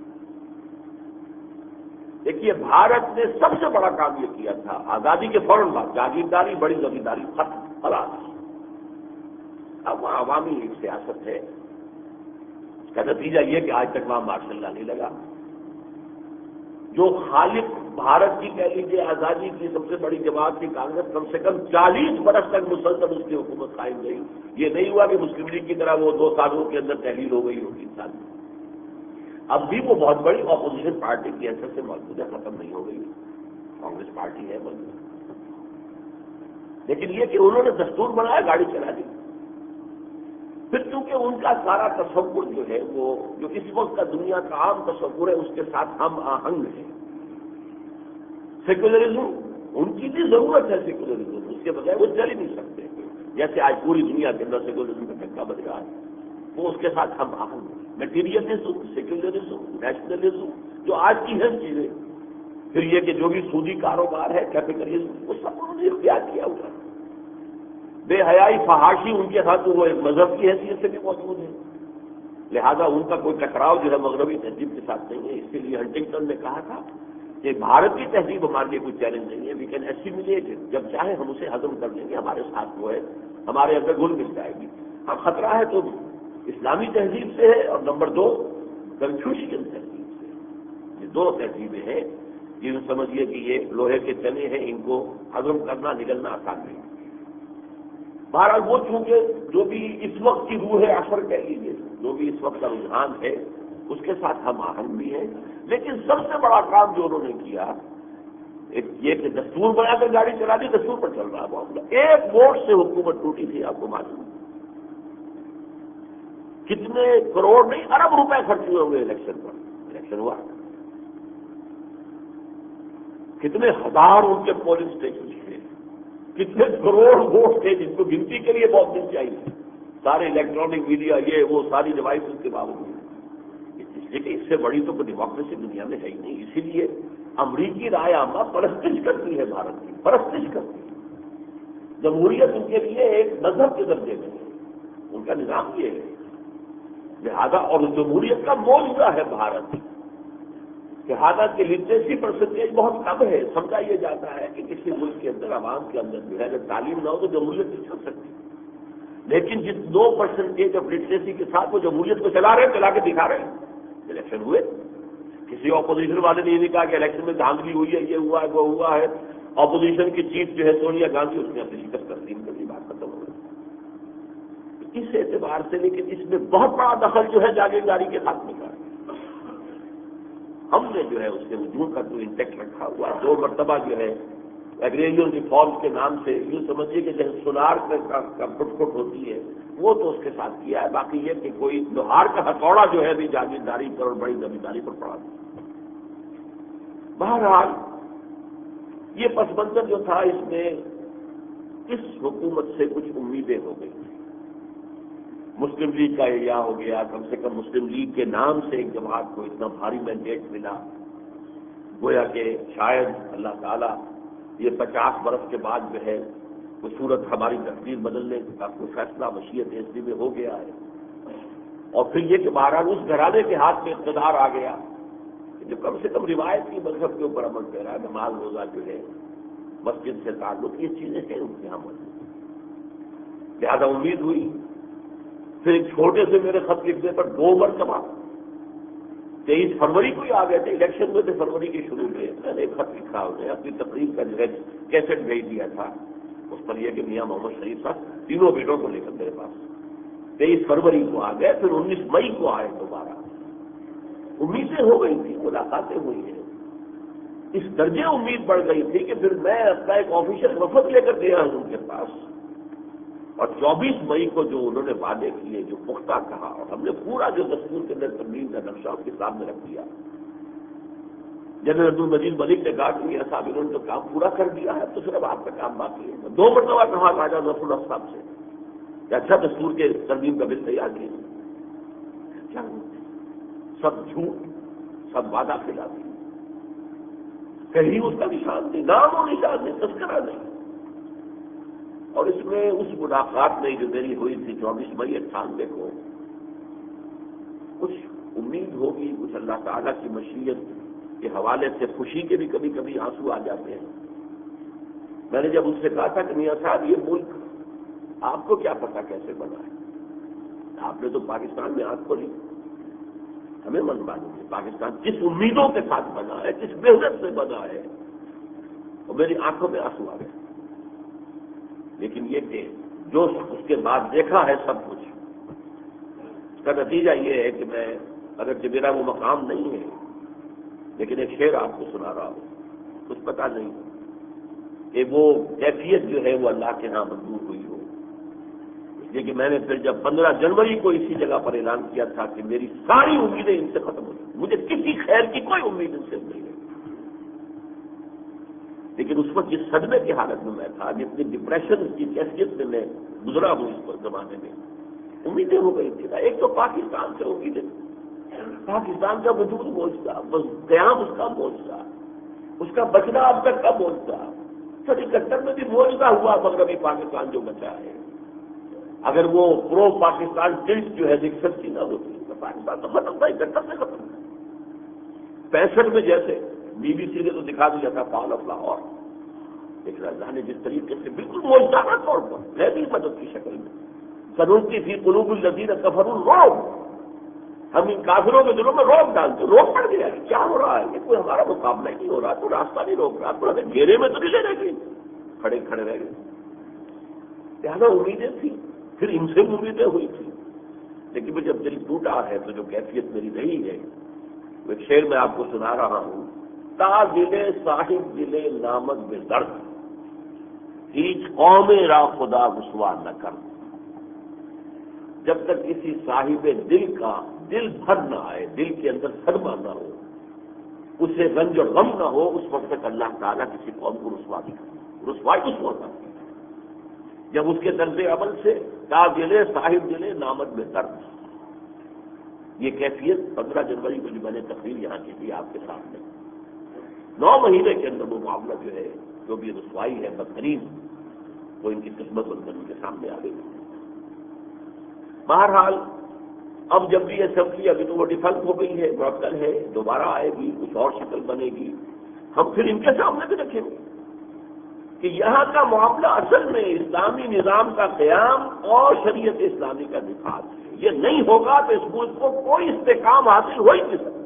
دیکھیے بھارت نے سب سے بڑا کام یہ کیا تھا آزادی کے فوراً بعد، جاگیرداری بڑی زمینداری ختم خلاص. اب وہاں عوامی ایک سیاست ہے. اس کا نتیجہ یہ کہ آج تک وہاں ماشاء اللہ نہیں لگا. جو خالق بھارت کی کہہ لیجیے آزادی کی سب سے بڑی جماعت کی کانگریس، کم سے کم 40 برس تک مسلسل اس کی حکومت قائم رہی. یہ نہیں ہوا کہ مسلم لیگ کی طرح وہ 2 سالوں کے اندر تحلیل ہو گئی ہوگی انسان. اب بھی وہ بہت بڑی اپوزیشن پارٹی کی حیثیت سے موجود ہے، ختم نہیں ہو گئی. کانگریس پارٹی ہے موجود، لیکن یہ کہ انہوں نے دستور بنایا، گاڑی چلا دی. پھر چونکہ ان کا سارا تصور جو ہے وہ جو اس وقت کا دنیا کا عام تصور ہے اس کے ساتھ ہم آہنگ ہے. سیکولرزم ان کی بھی ضرورت ہے، سیکولرزم اس کے بغیر وہ چل ہی نہیں سکتے. جیسے آج پوری دنیا کے اندر سیکولرزم کا ٹھکا بج رہا ہے، وہ اس کے ساتھ ہم آہنگ ہے. میٹیریلزم، سیکولرزم، نیشنلزم جو آج کی ہے چیزیں. پھر یہ کہ جو بھی سودی کاروبار ہے، کیپٹلزم، وہ سب انہوں نے اختیار کیا ہوا ہے. بے حیائی، فحاشی ان کے ساتھ وہ ایک مذہب کی حیثیت سے بھی موجود ہے. لہذا ان کا کوئی ٹکراؤ جو ہے مغربی تہذیب کے ساتھ نہیں ہے. اسی لیے ہنٹنگٹن نے کہا تھا کہ بھارت کی تہذیب ہمارے لیے کوئی چیلنج نہیں ہے، وی کین ایسیمیلیٹ، جب چاہے ہم اسے ہضم کر لیں گے، ہمارے ساتھ وہ ہے، ہمارے اندر گل مل جائے گی. اب خطرہ ہے تو اسلامی تہذیب سے ہے، اور نمبر 2 کنفیوشین تہذیب سے. یہ 2 تہذیبیں ہیں جن سمجھیے کہ یہ لوہے کے چنے ہیں، ان کو ہضم کرنا نگلنا آسان نہیں. بہرحال وہ چونکہ جو بھی اس وقت کی روح اثر کہہ لیجیے، جو بھی اس وقت کا رجحان ہے اس کے ساتھ ہم آہنگ بھی ہیں. لیکن سب سے بڑا کام جو انہوں نے کیا ایک یہ کہ دستور بنا کر گاڑی چلا دی، دستور پر چل رہا معاملہ. 1 ووٹ سے حکومت ٹوٹی تھی، آپ کو معلوم ہے. کتنے کروڑ نہیں ارب روپے خرچ ہوئے ہوں گے الیکشن پر. الیکشن ہوا، کتنے ہزار ان کے پولنگ اسٹیشن تھے، کتنے کروڑ ووٹ تھے جن کو گنتی کے لیے بہت دن چاہیے. سارے الیکٹرانک میڈیا یہ وہ ساری ڈیوائسز کے باوجود. اس لیے کہ اس سے بڑی تو کوئی ڈیموکریسی دنیا میں ہے ہی نہیں. اسی لیے امریکی رائے عامہ پرستش کرتی ہے، بھارت کی پرستش کرتی ہے. جمہوریت ان کے لیے ایک مذہب کے درجے میں ہے، ان کا نظام یہ ہے. لہذا اور جمہوریت کا موجودہ ہے بھارت، لہذا کہ لٹریسی پرسنٹیج بہت کم ہے. سمجھا یہ جاتا ہے کہ کسی ملک کے اندر عوام کے اندر جو ہے اگر تعلیم نہ ہو تو جمہوریت نہیں چل سکتی. لیکن جس 2% آف لٹریسی کے ساتھ وہ جمہوریت کو چلا رہے ہیں، چلا کے دکھا رہے ہیں. الیکشن ہوئے، کسی اپوزیشن والے نے یہ نہیں کہا کہ الیکشن میں دھاندلی ہوئی ہے، یہ ہوا ہے، وہ ہوا ہے. اپوزیشن کی چیف جو ہے سونیا گاندھی، اس نے اپنی شکست تسلیم کر دی، بات ختم ہو گئی. اس اعتبار سے لیکن اس میں بہت بڑا دخل جو ہے جاگیرداری کے خاتمے کا. ہم نے جو ہے اس کے وجود کا تو انٹیکٹ رکھا ہوا. 2 مرتبہ جو ہے ایگریریئن ریفارمز کے نام سے یوں سمجھیے کہ جیسے سونار کا پھٹ پھٹ ہوتی ہے وہ تو اس کے ساتھ کیا ہے. باقی یہ کہ کوئی لوہار کا ہتھوڑا جو ہے ابھی جاگیرداری پر اور بڑی زمینداری پر پڑا. بہرحال یہ پس منظر جو تھا اس میں اس حکومت سے کچھ امیدیں ہو گئی. مسلم لیگ کا ایریا ہو گیا، کم سے کم مسلم لیگ کے نام سے ایک جماعت کو اتنا بھاری مینڈیٹ ملا. گویا کہ شاید اللہ تعالیٰ یہ 50 برس کے بعد جو ہے وہ صورت ہماری تقدیر بدلنے کا کوئی فیصلہ مشیت ایسوی میں ہو گیا ہے. اور پھر یہ کہ بہرحال اس گھرانے کے ہاتھ میں اقتدار آ گیا جو کم سے کم روایت کی مذہب کے اوپر عمل کر رہا ہے. نماز روزہ جو ہے، مسجد سے تعلق، یہ چیزیں ہیں ان کے یہاں موجود. لہٰذا امید ہوئی. پھر ایک چھوٹے سے میرے خط لکھنے پر 2 مرتبہ 23 فروری کو ہی آ گئے تھے، الیکشن میں تھے فروری کے شروع میں. میں نے ایک خط لکھا انہیں، اپنی تقریر کا جو ہے کیسٹ بھیج دیا تھا، اس پر یہ کہ میاں محمد شریف صاحب تینوں بیٹوں کو لے کر میرے پاس 23 فروری کو آ گئے، پھر 19 مئی کو آئے دوبارہ. امیدیں ہو گئی تھی، ملاقاتیں ہوئی ہیں، اس درجے امید بڑھ گئی تھی کہ پھر میں اپنا ایک آفیشل وفد لے کر گیا ہوں ان کے پاس. اور 24 مئی کو جو انہوں نے وعدے کیے، جو پختہ کہا، اور ہم نے پورا جو دستور کے اندر ترمیم کا نقشہ ان کے سامنے رکھ دیا. جنرل عبدالمجید ملک نے کہا کہ یہ صاحب انہوں نے تو کام پورا کر دیا ہے، تو صرف آپ کا کام باقی ہے. 2 مرتبہ کہا راجہ ظفر اللہ صاحب سے کہ اچھا دستور کے ترمیم کا بل تیار کیے. کیا سب جھوٹ، سب وعدہ خلافی، کہیں اس کا نشان نہیں، نام و نشان نہیں، تذکرہ نہیں. اور اس میں اس ملاقات میں جو میری ہوئی تھی 24 مئی 98 کو، کچھ امید ہوگی، کچھ اللہ تعالیٰ کی مشیت کے حوالے سے خوشی کے بھی کبھی کبھی آنسو آ جاتے ہیں. میں نے جب ان سے کہا تھا کہ میاں صاحب یہ ملک آپ کو کیا پتا کیسے بنا ہے، آپ نے تو پاکستان میں آنکھ کھولی، ہمیں من معلوم ہے پاکستان کس امیدوں کے ساتھ بنا ہے، کس محنت سے بنا ہے، اور میری آنکھوں میں آنسو آ گئے. لیکن یہ کہ جو اس کے بعد دیکھا ہے سب کچھ، اس کا نتیجہ یہ ہے کہ میں، اگرچہ میرا وہ مقام نہیں ہے، لیکن ایک شعر آپ کو سنا رہا ہوں. کچھ پتا نہیں کہ وہ کیفیت جو ہے وہ اللہ کے ہاں منظور ہوئی ہو. اس لیے کہ میں نے پھر جب 15 جنوری کو اسی جگہ پر اعلان کیا تھا کہ میری ساری امیدیں ان سے ختم ہو گئی، مجھے کسی خیر کی کوئی امید ان سے نہیں ہے. لیکن اس وقت جس صدمے کی حالت میں میں تھا، جتنی ڈپریشن کی کیفیت سے میں گزرا ہوں اس زمانے میں، امیدیں ہو گئی تھی. ایک تو پاکستان سے امیدیں، پاکستان کا وجود موجودہ، بس قیام اس کا موجودہ، اس کا بچنا اب تک کا موجودہ. 71 میں بھی موجودہ ہوا مغربی پاکستان جو بچا ہے. اگر وہ پرو پاکستان ٹلٹ جو ہے دکھ سکتی نہ ہوتی تو پاکستان تو ختم تھا، 71 سے ختم تھا. 65 میں جیسے BBC نے تو دکھا دیا تھا فال آف لاہور، لیکن اللہ نے جس طریقے سے بالکل موجودہ طور پر غیبی مدد کی شکل میں سنلقی فی قلوب الذین کفروا الرعب، ہم ان کافروں کے دلوں میں روک ڈالتے، روک پڑ گیا ہے. کیا ہو رہا ہے؟ یہ کوئی ہمارا مقابلہ ہی نہیں ہو رہا، تو راستہ نہیں روک رہا، تو ہمیں گھیرے میں تو نہیں لے رہے گئے، کھڑے کھڑے رہ گئے. لہٰذا امیدیں تھیں، پھر ان سے امیدیں ہوئی تھیں. لیکن میں جب دل ٹوٹا ہے تو جو کیفیت میری رہی ہے، وہ ایک شعر میں آپ کو سنا رہا ہوں. تا دل صاحب دل نامد بے درد، ہیچ قوم را خدا رسوا نہ کر. جب تک کسی صاحب دل کا دل بھر نہ آئے، دل کے اندر صدمہ نہ ہو، اسے رنج اور غم نہ ہو، اس وقت تک اللہ تعالیٰ کسی قوم کو رسوا نہیں کرتا. رسوائی اس وقت کرتی جب اس کے طرز عمل سے تا دل صاحب دل نامد میں درد. یہ کیفیت 15 جنوری کو جو میں نے تقریر یہاں کی تھی آپ کے سامنے، 9 مہینے کے اندر وہ معاملہ جو ہے، جو بھی رسوائی ہے بدترین، وہ ان کی قسمت بن کر ان کے سامنے آ گئی. بہرحال اب جب بھی اسمبلی ابھی تو وہ ڈیفلٹ ہو گئی ہے، معطل ہے، دوبارہ آئے گی، کچھ اور شکل بنے گی، ہم پھر ان کے سامنے بھی رکھیں گے کہ یہاں کا معاملہ اصل میں اسلامی نظام کا قیام اور شریعت اسلامی کا نفاذ ہے. یہ نہیں ہوگا تو اس ملک کو کوئی استحکام حاصل ہو ہی نہیں سکتا.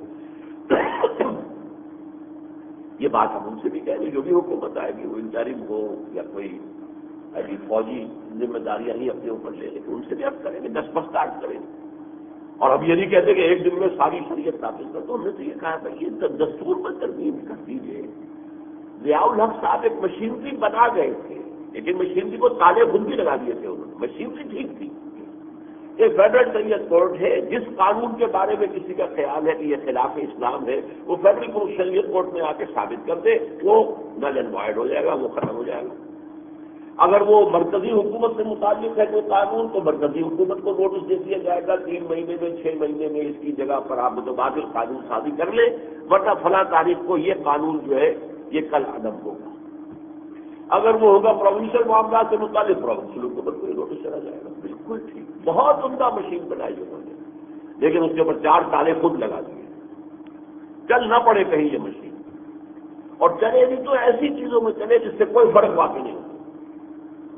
یہ بات ہم ان سے بھی کہہ رہے، جو بھی حکومت آئے گی، وہ انٹرم ہو یا کوئی ایسی فوجی ذمہ داریاں ہی اپنے اوپر لے، لیکن ان سے بھی اب کریں گے، 10 اسٹارٹ کریں گے. اور اب یہ نہیں کہتے کہ ایک دن میں ساری شریعت نافذ کر. تو ہم نے تو یہ کہا تھا یہ دستور میں ترمیم کر دیجیے. ضیاء الحق صاحب ایک مشینری بنا گئے تھے، لیکن مشینری کو تالے خود بھی لگا دیے تھے انہوں نے. مشینری ٹھیک تھی. یہ فیڈرل شریعت کورٹ ہے، جس قانون کے بارے میں کسی کا خیال ہے کہ یہ خلاف اسلام ہے، وہ فیڈرل شریعت کورٹ میں آ کے ثابت کر دے، وہ نل اینڈ وائڈ ہو جائے گا، وہ ختم ہو جائے گا. اگر وہ مرکزی حکومت سے متعلق ہے کوئی قانون تو مرکزی حکومت کو نوٹس دے دیا جائے گا 3 مہینے میں 6 مہینے میں اس کی جگہ پر آپ متبادل قانون سازی کر لیں، ورنہ فلاں تاریخ کو یہ قانون جو ہے یہ کل عدم ہوگا. اگر وہ ہوگا پروونشل معاملات سے متعلق، پروونشل حکومت کو یہ نوٹس چلا جائے گا. بالکل ٹھیک، بہت عمدہ مشین بنائی انہوں نے، لیکن اس کے اوپر 4 تالے خود لگا دیے. چل نہ پڑے کہیں یہ مشین، اور چلے بھی تو ایسی چیزوں میں چلے جس سے کوئی فرق واقع نہیں ہوتا.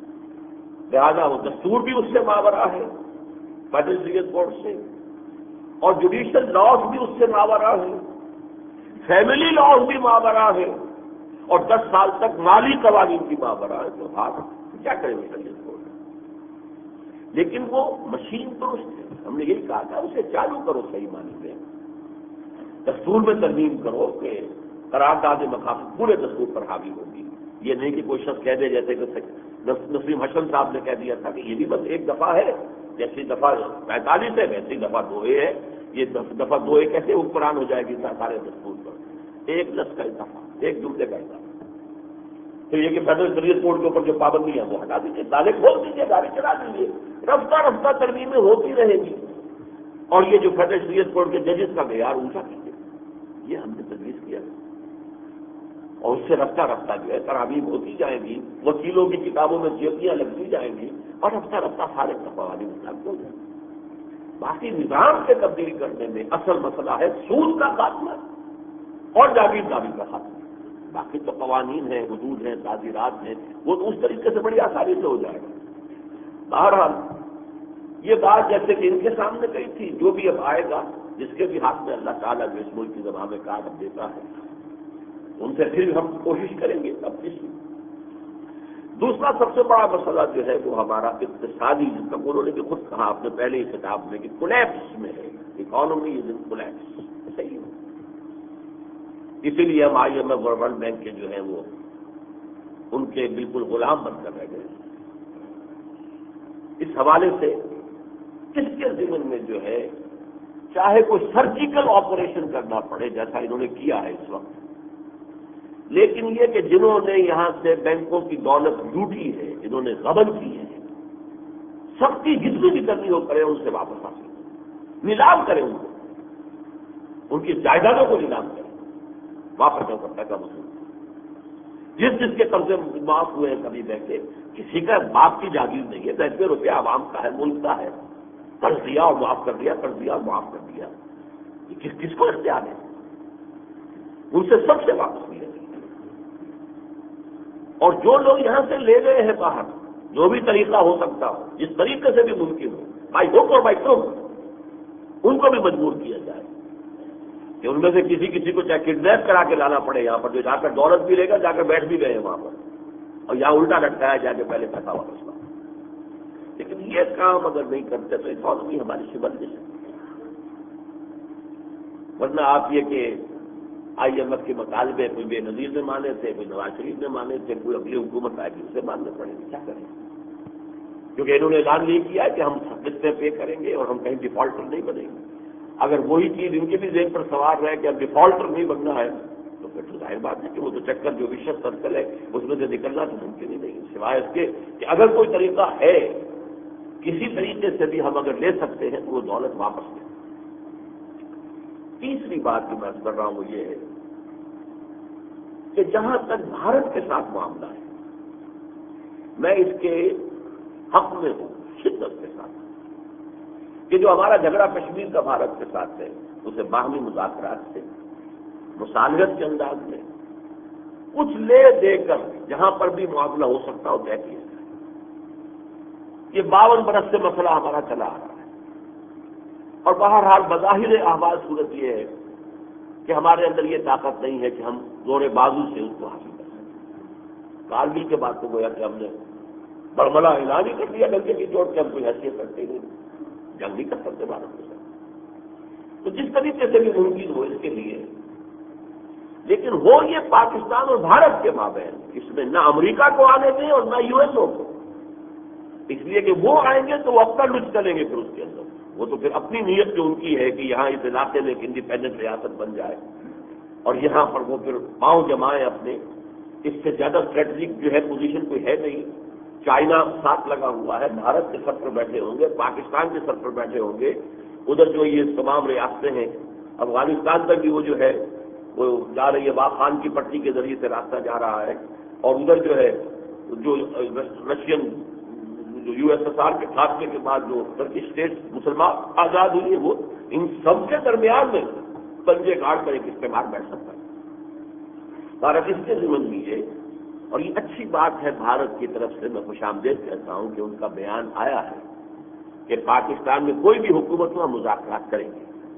لہٰذا وہ دستور بھی اس سے ماورا ہے فیڈرل شریعت کورٹ سے، اور جوڈیشل لاز بھی اس سے ماورا ہے، فیملی لاز بھی ماورا ہے، اور 10 سال تک مالی قوانین کی ماورا ہے. تو آپ کیا کریں گے شریعت کورٹ؟ لیکن وہ مشین درست ہے. ہم نے یہی کہا تھا اسے چالو کرو صحیح معنی میں، دستور میں ترمیم کرو کہ قرارداد مقاصد پورے دستور پر حاوی ہوگی. یہ نہیں کہ کوئی شخص کہہ دے جیسے کہ نسیم حسن صاحب نے کہہ دیا تھا کہ یہ بھی بس ایک دفعہ ہے، جیسی دفعہ 45 ہے ویسی دفعہ 2A ہے. یہ دفعہ 2A کیسے حکمران ہو جائے گی سارے دستور پر؟ ایک لفظ کا اضافہ، ایک جملے کا اضافہ. تو یہ کہ فیڈرل شریعت کورٹ کے اوپر جو پابندی ہے وہ ہٹا دیجیے، تالے کھول دیجیے، گاڑی چلا دیجیے، رفتہ رفتہ ترمیمیں ہوتی رہیں گی. اور یہ جو فیڈرل شریعت کورٹ کے ججز کا معیار اونچا کیجیے، یہ ہم نے تجویز کیا. اور اس سے رفتہ رفتہ جو ہے تراویح ہوتی جائیں گی، وکیلوں کی کتابوں میں جیتیاں لگتی جائیں گی، اور رفتہ رفتہ سارے قوانین مطابق ہو جائیں گے. باقی نظام سے تبدیل کرنے میں اصل مسئلہ ہے سود کا خاتمہ اور جاگیر داری کا خاتمہ. باقی تو قوانین ہیں، حدود ہیں، تعزیرات ہیں، وہ تو اس طریقے سے بڑی آسانی سے ہو جائے گا. بہرحال یہ بات جیسے کہ ان کے سامنے کہی تھی، جو بھی اب آئے گا، جس کے بھی ہاتھ میں اللہ تعالیٰ جو اس ملک کی زبان میں کار اب دیتا ہے، ان سے پھر ہم کوشش کریں گے. اب دوسرا سب سے بڑا مسئلہ جو ہے وہ ہمارا اقتصادی، جس کا انہوں نے بھی خود کہا آپ نے پہلے ہی خطاب میں کہ کولیپس میں ہے، اکانومی از ان کولیپس. صحیح ہے. اسی لیے ہم IMF اور ورلڈ بینک کے جو ہیں وہ ان کے بالکل غلام بن کر رہ گئے. اس حوالے سے کس کے ذمن میں جو ہے چاہے کوئی سرجیکل آپریشن کرنا پڑے جیسا انہوں نے کیا ہے اس وقت، لیکن یہ کہ جنہوں نے یہاں سے بینکوں کی دولت لوٹی ہے، جنہوں نے غبن کی ہے، سختی جتنی بھی کرنی ہو کرے ان سے واپس حاصل کریں، نیلام کریں، ان کو، ان کی جائیدادوں کو نیلام کریں، واپس ہو کر پیسہ وصول. جس کے قرضے معاف ہوئے ہیں کبھی بینکیں، کسی کا باپ کی جاگیر نہیں ہے، 10 روپیہ عوام کا ہے، ملک کا ہے، قرض دیا اور معاف کر دیا، قرض دیا اور معاف کر دیا. یہ کس کو اختیار ہے؟ ان سے سب سے واپس لیا. اور جو لوگ یہاں سے لے گئے ہیں باہر، جو بھی طریقہ ہو سکتا ہو، جس طریقے سے بھی ممکن ہو، بائی ہوک اور بائی کروک، ان کو بھی مجبور کیا جائے کہ ان میں سے کسی کو چاہے کڈنیپ کرا کے لانا پڑے یہاں پر، جو جا کر دولت بھی لے گا، جا کر بیٹھ بھی گئے ہیں وہاں پر، اور یہاں الٹا لٹکایا جا کے پہلے پیسہ واپس لا. لیکن یہ کام اگر نہیں کرتے تو اکانومی ہماری شبر نہیں سکتی. ورنہ آپ یہ کہ IMF کے مطالبے کوئی بے نظیر نے مانے تھے، کوئی نواز شریف نے مانے تھے، کوئی اگلی حکومت آئے گی اسے ماننے پڑیں گے. کیا کریں؟ کیونکہ انہوں نے اعلان یہ کیا ہے کہ ہم قسطیں پے کریں گے اور ہم کہیں ڈیفالٹر نہیں بنیں گے. اگر وہی چیز ان کے بھی ذہن پر سوار رہے کہ اب ڈیفالٹر نہیں بننا ہے تو پھر تو ظاہر بات ہے کہ وہ تو چکر جو وشس سرکل ہے اس میں سے نکلنا تو ممکن ہی نہیں، سوائے اس کے کہ اگر کوئی طریقہ ہے، کسی طریقے سے بھی ہم اگر لے سکتے ہیں تو وہ دولت واپس لیں. تیسری بات جو میں کر رہا ہوں وہ یہ ہے کہ جہاں تک بھارت کے ساتھ معاملہ ہے، میں اس کے حق میں ہوں شدت کے ساتھ کہ جو ہمارا جھگڑا کشمیر کا بھارت کے ساتھ ہے اسے باہمی مذاکرات سے، مصالحت کے انداز میں کچھ لے دے کر جہاں پر بھی معاملہ ہو سکتا ہو طے کیا جائے. یہ 52 برس سے مسئلہ ہمارا چلا آ رہا ہے، اور بہرحال بظاہر احوال صورت یہ ہے کہ ہمارے اندر یہ طاقت نہیں ہے کہ ہم زور بازو سے اس کو حاصل کر سکیں. کارگل کے بعد تو گویا کہ ہم نے برملا اعلان ہی کر دیا ڈنکے کی چوٹ کے ہم کوئی حیثیت رکھتے نہیں، جنگ نہیں کر سکتے بھارت کے ساتھ. تو جس طریقے سے بھی ممکن ہو اس کے لیے، لیکن وہ یہ پاکستان اور بھارت کے مابین، اس میں نہ امریکہ کو آنے دیں اور نہ USA کو، اس لیے کہ وہ آئیں گے تو وہ اپنا لچ چلیں گے. پھر اس کے اندر وہ تو پھر اپنی نیت جو ان کی ہے کہ یہاں اس علاقے میں ایک انڈیپینڈنٹ ریاست بن جائے اور یہاں پر وہ پھر پاؤں جمائیں اپنے، اس سے زیادہ اسٹریٹجک جو ہے پوزیشن کوئی ہے نہیں. چائنا ساتھ لگا ہوا ہے، بھارت کے سر پر بیٹھے ہوں گے، پاکستان کے سر پر بیٹھے ہوں گے، ادھر جو یہ تمام ریاستیں ہیں، افغانستان تک بھی وہ جو ہے وہ جا رہی ہے، واخان کی پٹی کے ذریعے سے راستہ جا رہا ہے، اور ادھر جو ہے جو رشین جو USSR کے خاتمے کے بعد جو ترکی اسٹیٹ مسلمان آزاد ہوئی ہے، وہ ان سب کے درمیان میں پنجے گاڑ کر ایک استعمال بیٹھ سکتا ہے. بھارت اس کے ذمن بھی ہے، اور یہ اچھی بات ہے بھارت کی طرف سے، میں خوش آمدید کہتا ہوں کہ ان کا بیان آیا ہے کہ پاکستان میں کوئی بھی حکومت ہو ہم مذاکرات کریں گے.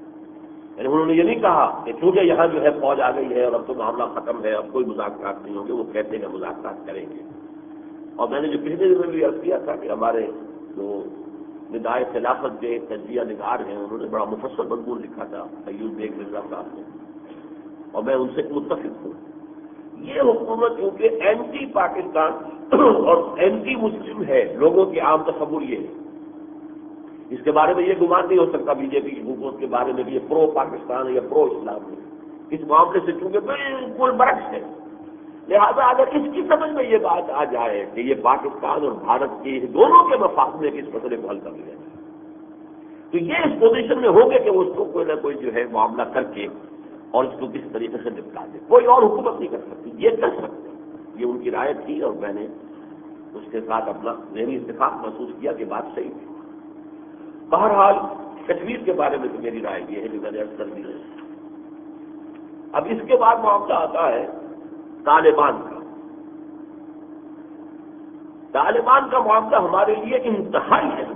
یعنی انہوں نے یہ نہیں کہا کہ چونکہ یہاں جو ہے فوج آ گئی ہے اور اب تو معاملہ ختم ہے، اب کوئی مذاکرات نہیں ہوں گے، وہ کہتے ہیں مذاکرات کریں گے۔ اور میں نے جو پچھلے دن میں بھی عرض کیا تھا کہ ہمارے جو ندائے خلافت کے تجزیہ نگار ہیں انہوں نے بڑا مفصل مضمون لکھا تھا ایوب بیگ مرزا صاحب نے، اور میں ان سے متفق ہوں۔ یہ حکومت کیونکہ اینٹی پاکستان اور اینٹی مسلم ہے، لوگوں کی عام تصور یہ ہے، اس کے بارے میں یہ گمان نہیں ہو سکتا بی جے پی کی حکومت کے بارے میں بھی یہ پرو پاکستان ہے یا پرو اسلام ہے، اس معاملے سے چونکہ بالکل برعکس ہے۔ لہذا اگر اس کی سمجھ میں یہ بات آ جائے کہ یہ پاکستان اور بھارت کے دونوں کے مفاد میں اس مسئلے کو حل کر لیا جائے، تو یہ اس پوزیشن میں ہوں گے کہ وہ اس کو کوئی نہ کوئی جو ہے معاملہ کر کے اور اس کو کس طریقے سے نپٹا دے۔ کوئی اور حکومت نہیں کر سکتی، یہ کر سکتے، یہ ان کی رائے تھی اور میں نے اس کے ساتھ اپنا ذہنی اتفاق محسوس کیا کہ بات صحیح تھی۔ بہرحال کشمیر کے بارے میں تو میری رائے یہ ہے جو میں نے عرض کر دی ہے۔ اب اس کے بعد معاملہ آتا ہے طالبان کا۔ طالبان کا معاملہ ہمارے لیے انتہائی ہے،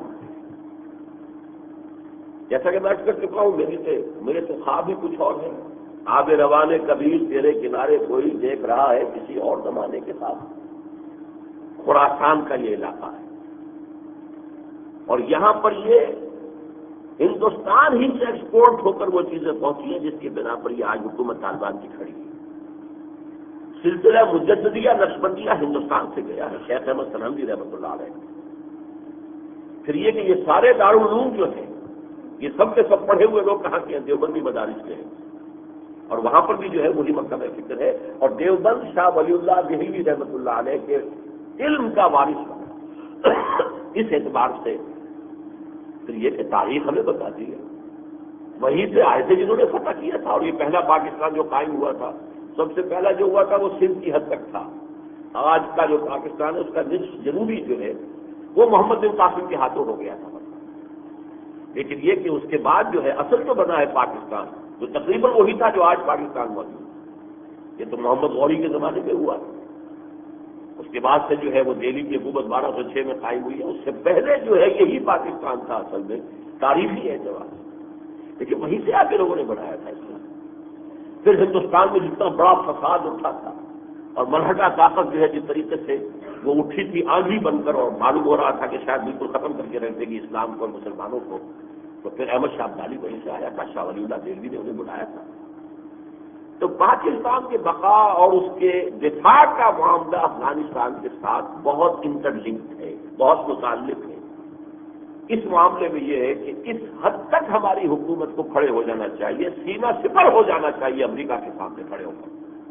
جیسا کہ میں عرض کر چکا ہوں، میرے تو خواب ہی کچھ اور ہے۔ آب روانے کبیر تیرے کنارے کوئی دیکھ رہا ہے کسی اور زمانے کے ساتھ۔ خراسان کا یہ علاقہ ہے اور یہاں پر یہ ہندوستان ہی سے ایکسپورٹ ہو کر وہ چیزیں پہنچی ہیں جس کی بنا پر یہ آج حکومت طالبان کی کھڑی ہے۔ سلسلہ مجددیہ نقشبندیہ ہندوستان سے گیا ہے، شیخ احمد سرہندی رحمۃ اللہ علیہ۔ پھر یہ کہ یہ سارے دارالعلوم جو ہیں یہ سب کے سب پڑھے ہوئے لوگ کہاں کے ہیں؟ دیوبندی مدارس کے ہیں، اور وہاں پر بھی جو ہے وہی مکتب فکر ہے، اور دیوبند شاہ ولی اللہ دہلوی رحمۃ اللہ علیہ کے علم کا وارث بنا۔ اس اعتبار سے پھر یہ کہ تاریخ ہمیں بتاتی ہے، وہیں سے آئے تھے جنہوں نے فتح کیا تھا، اور یہ پہلا پاکستان جو قائم ہوا تھا سب سے پہلا جو ہوا تھا وہ سندھ کی حد تک تھا۔ آج کا جو پاکستان ہے اس کا نصف جنوبی جو ہے وہ محمد بن قاسم کے ہاتھوں ہو گیا تھا، لیکن یہ کہ اس کے بعد جو ہے اصل جو بنا ہے پاکستان جو تقریباً وہی تھا جو آج پاکستان موجود، یہ تو محمد غوری کے زمانے میں ہوا۔ اس کے بعد سے جو ہے وہ دہلی کی حکومت 1206 میں قائم ہوئی ہے، اس سے پہلے جو ہے یہی پاکستان تھا اصل میں تاریخی اعتبار سے، لیکن وہیں سے آ کے لوگوں نے بنایا تھا اسلام۔ پھر ہندوستان میں جتنا بڑا فساد اٹھا تھا اور مرہٹا طاقت جو ہے جس طریقے سے وہ اٹھی تھی آندھی بن کر، اور معلوم ہو رہا تھا کہ شاید بالکل ختم کر کے رکھ دے گی اسلام کو اور مسلمانوں کو، تو پھر احمد شاہ ابدالی وہیں سے آیا تھا، شاہ ولی اللہ دہلوی نے انہیں بلایا تھا۔ تو پاکستان کے بقا اور اس کے دفاع کا معاملہ افغانستان کے ساتھ بہت انٹر لنکڈ ہے، بہت متعلق ہے۔ اس معاملے میں یہ ہے کہ اس حد تک ہماری حکومت کو کھڑے ہو جانا چاہیے، سینہ سپر ہو جانا چاہیے امریکہ کے سامنے کھڑے ہو کر،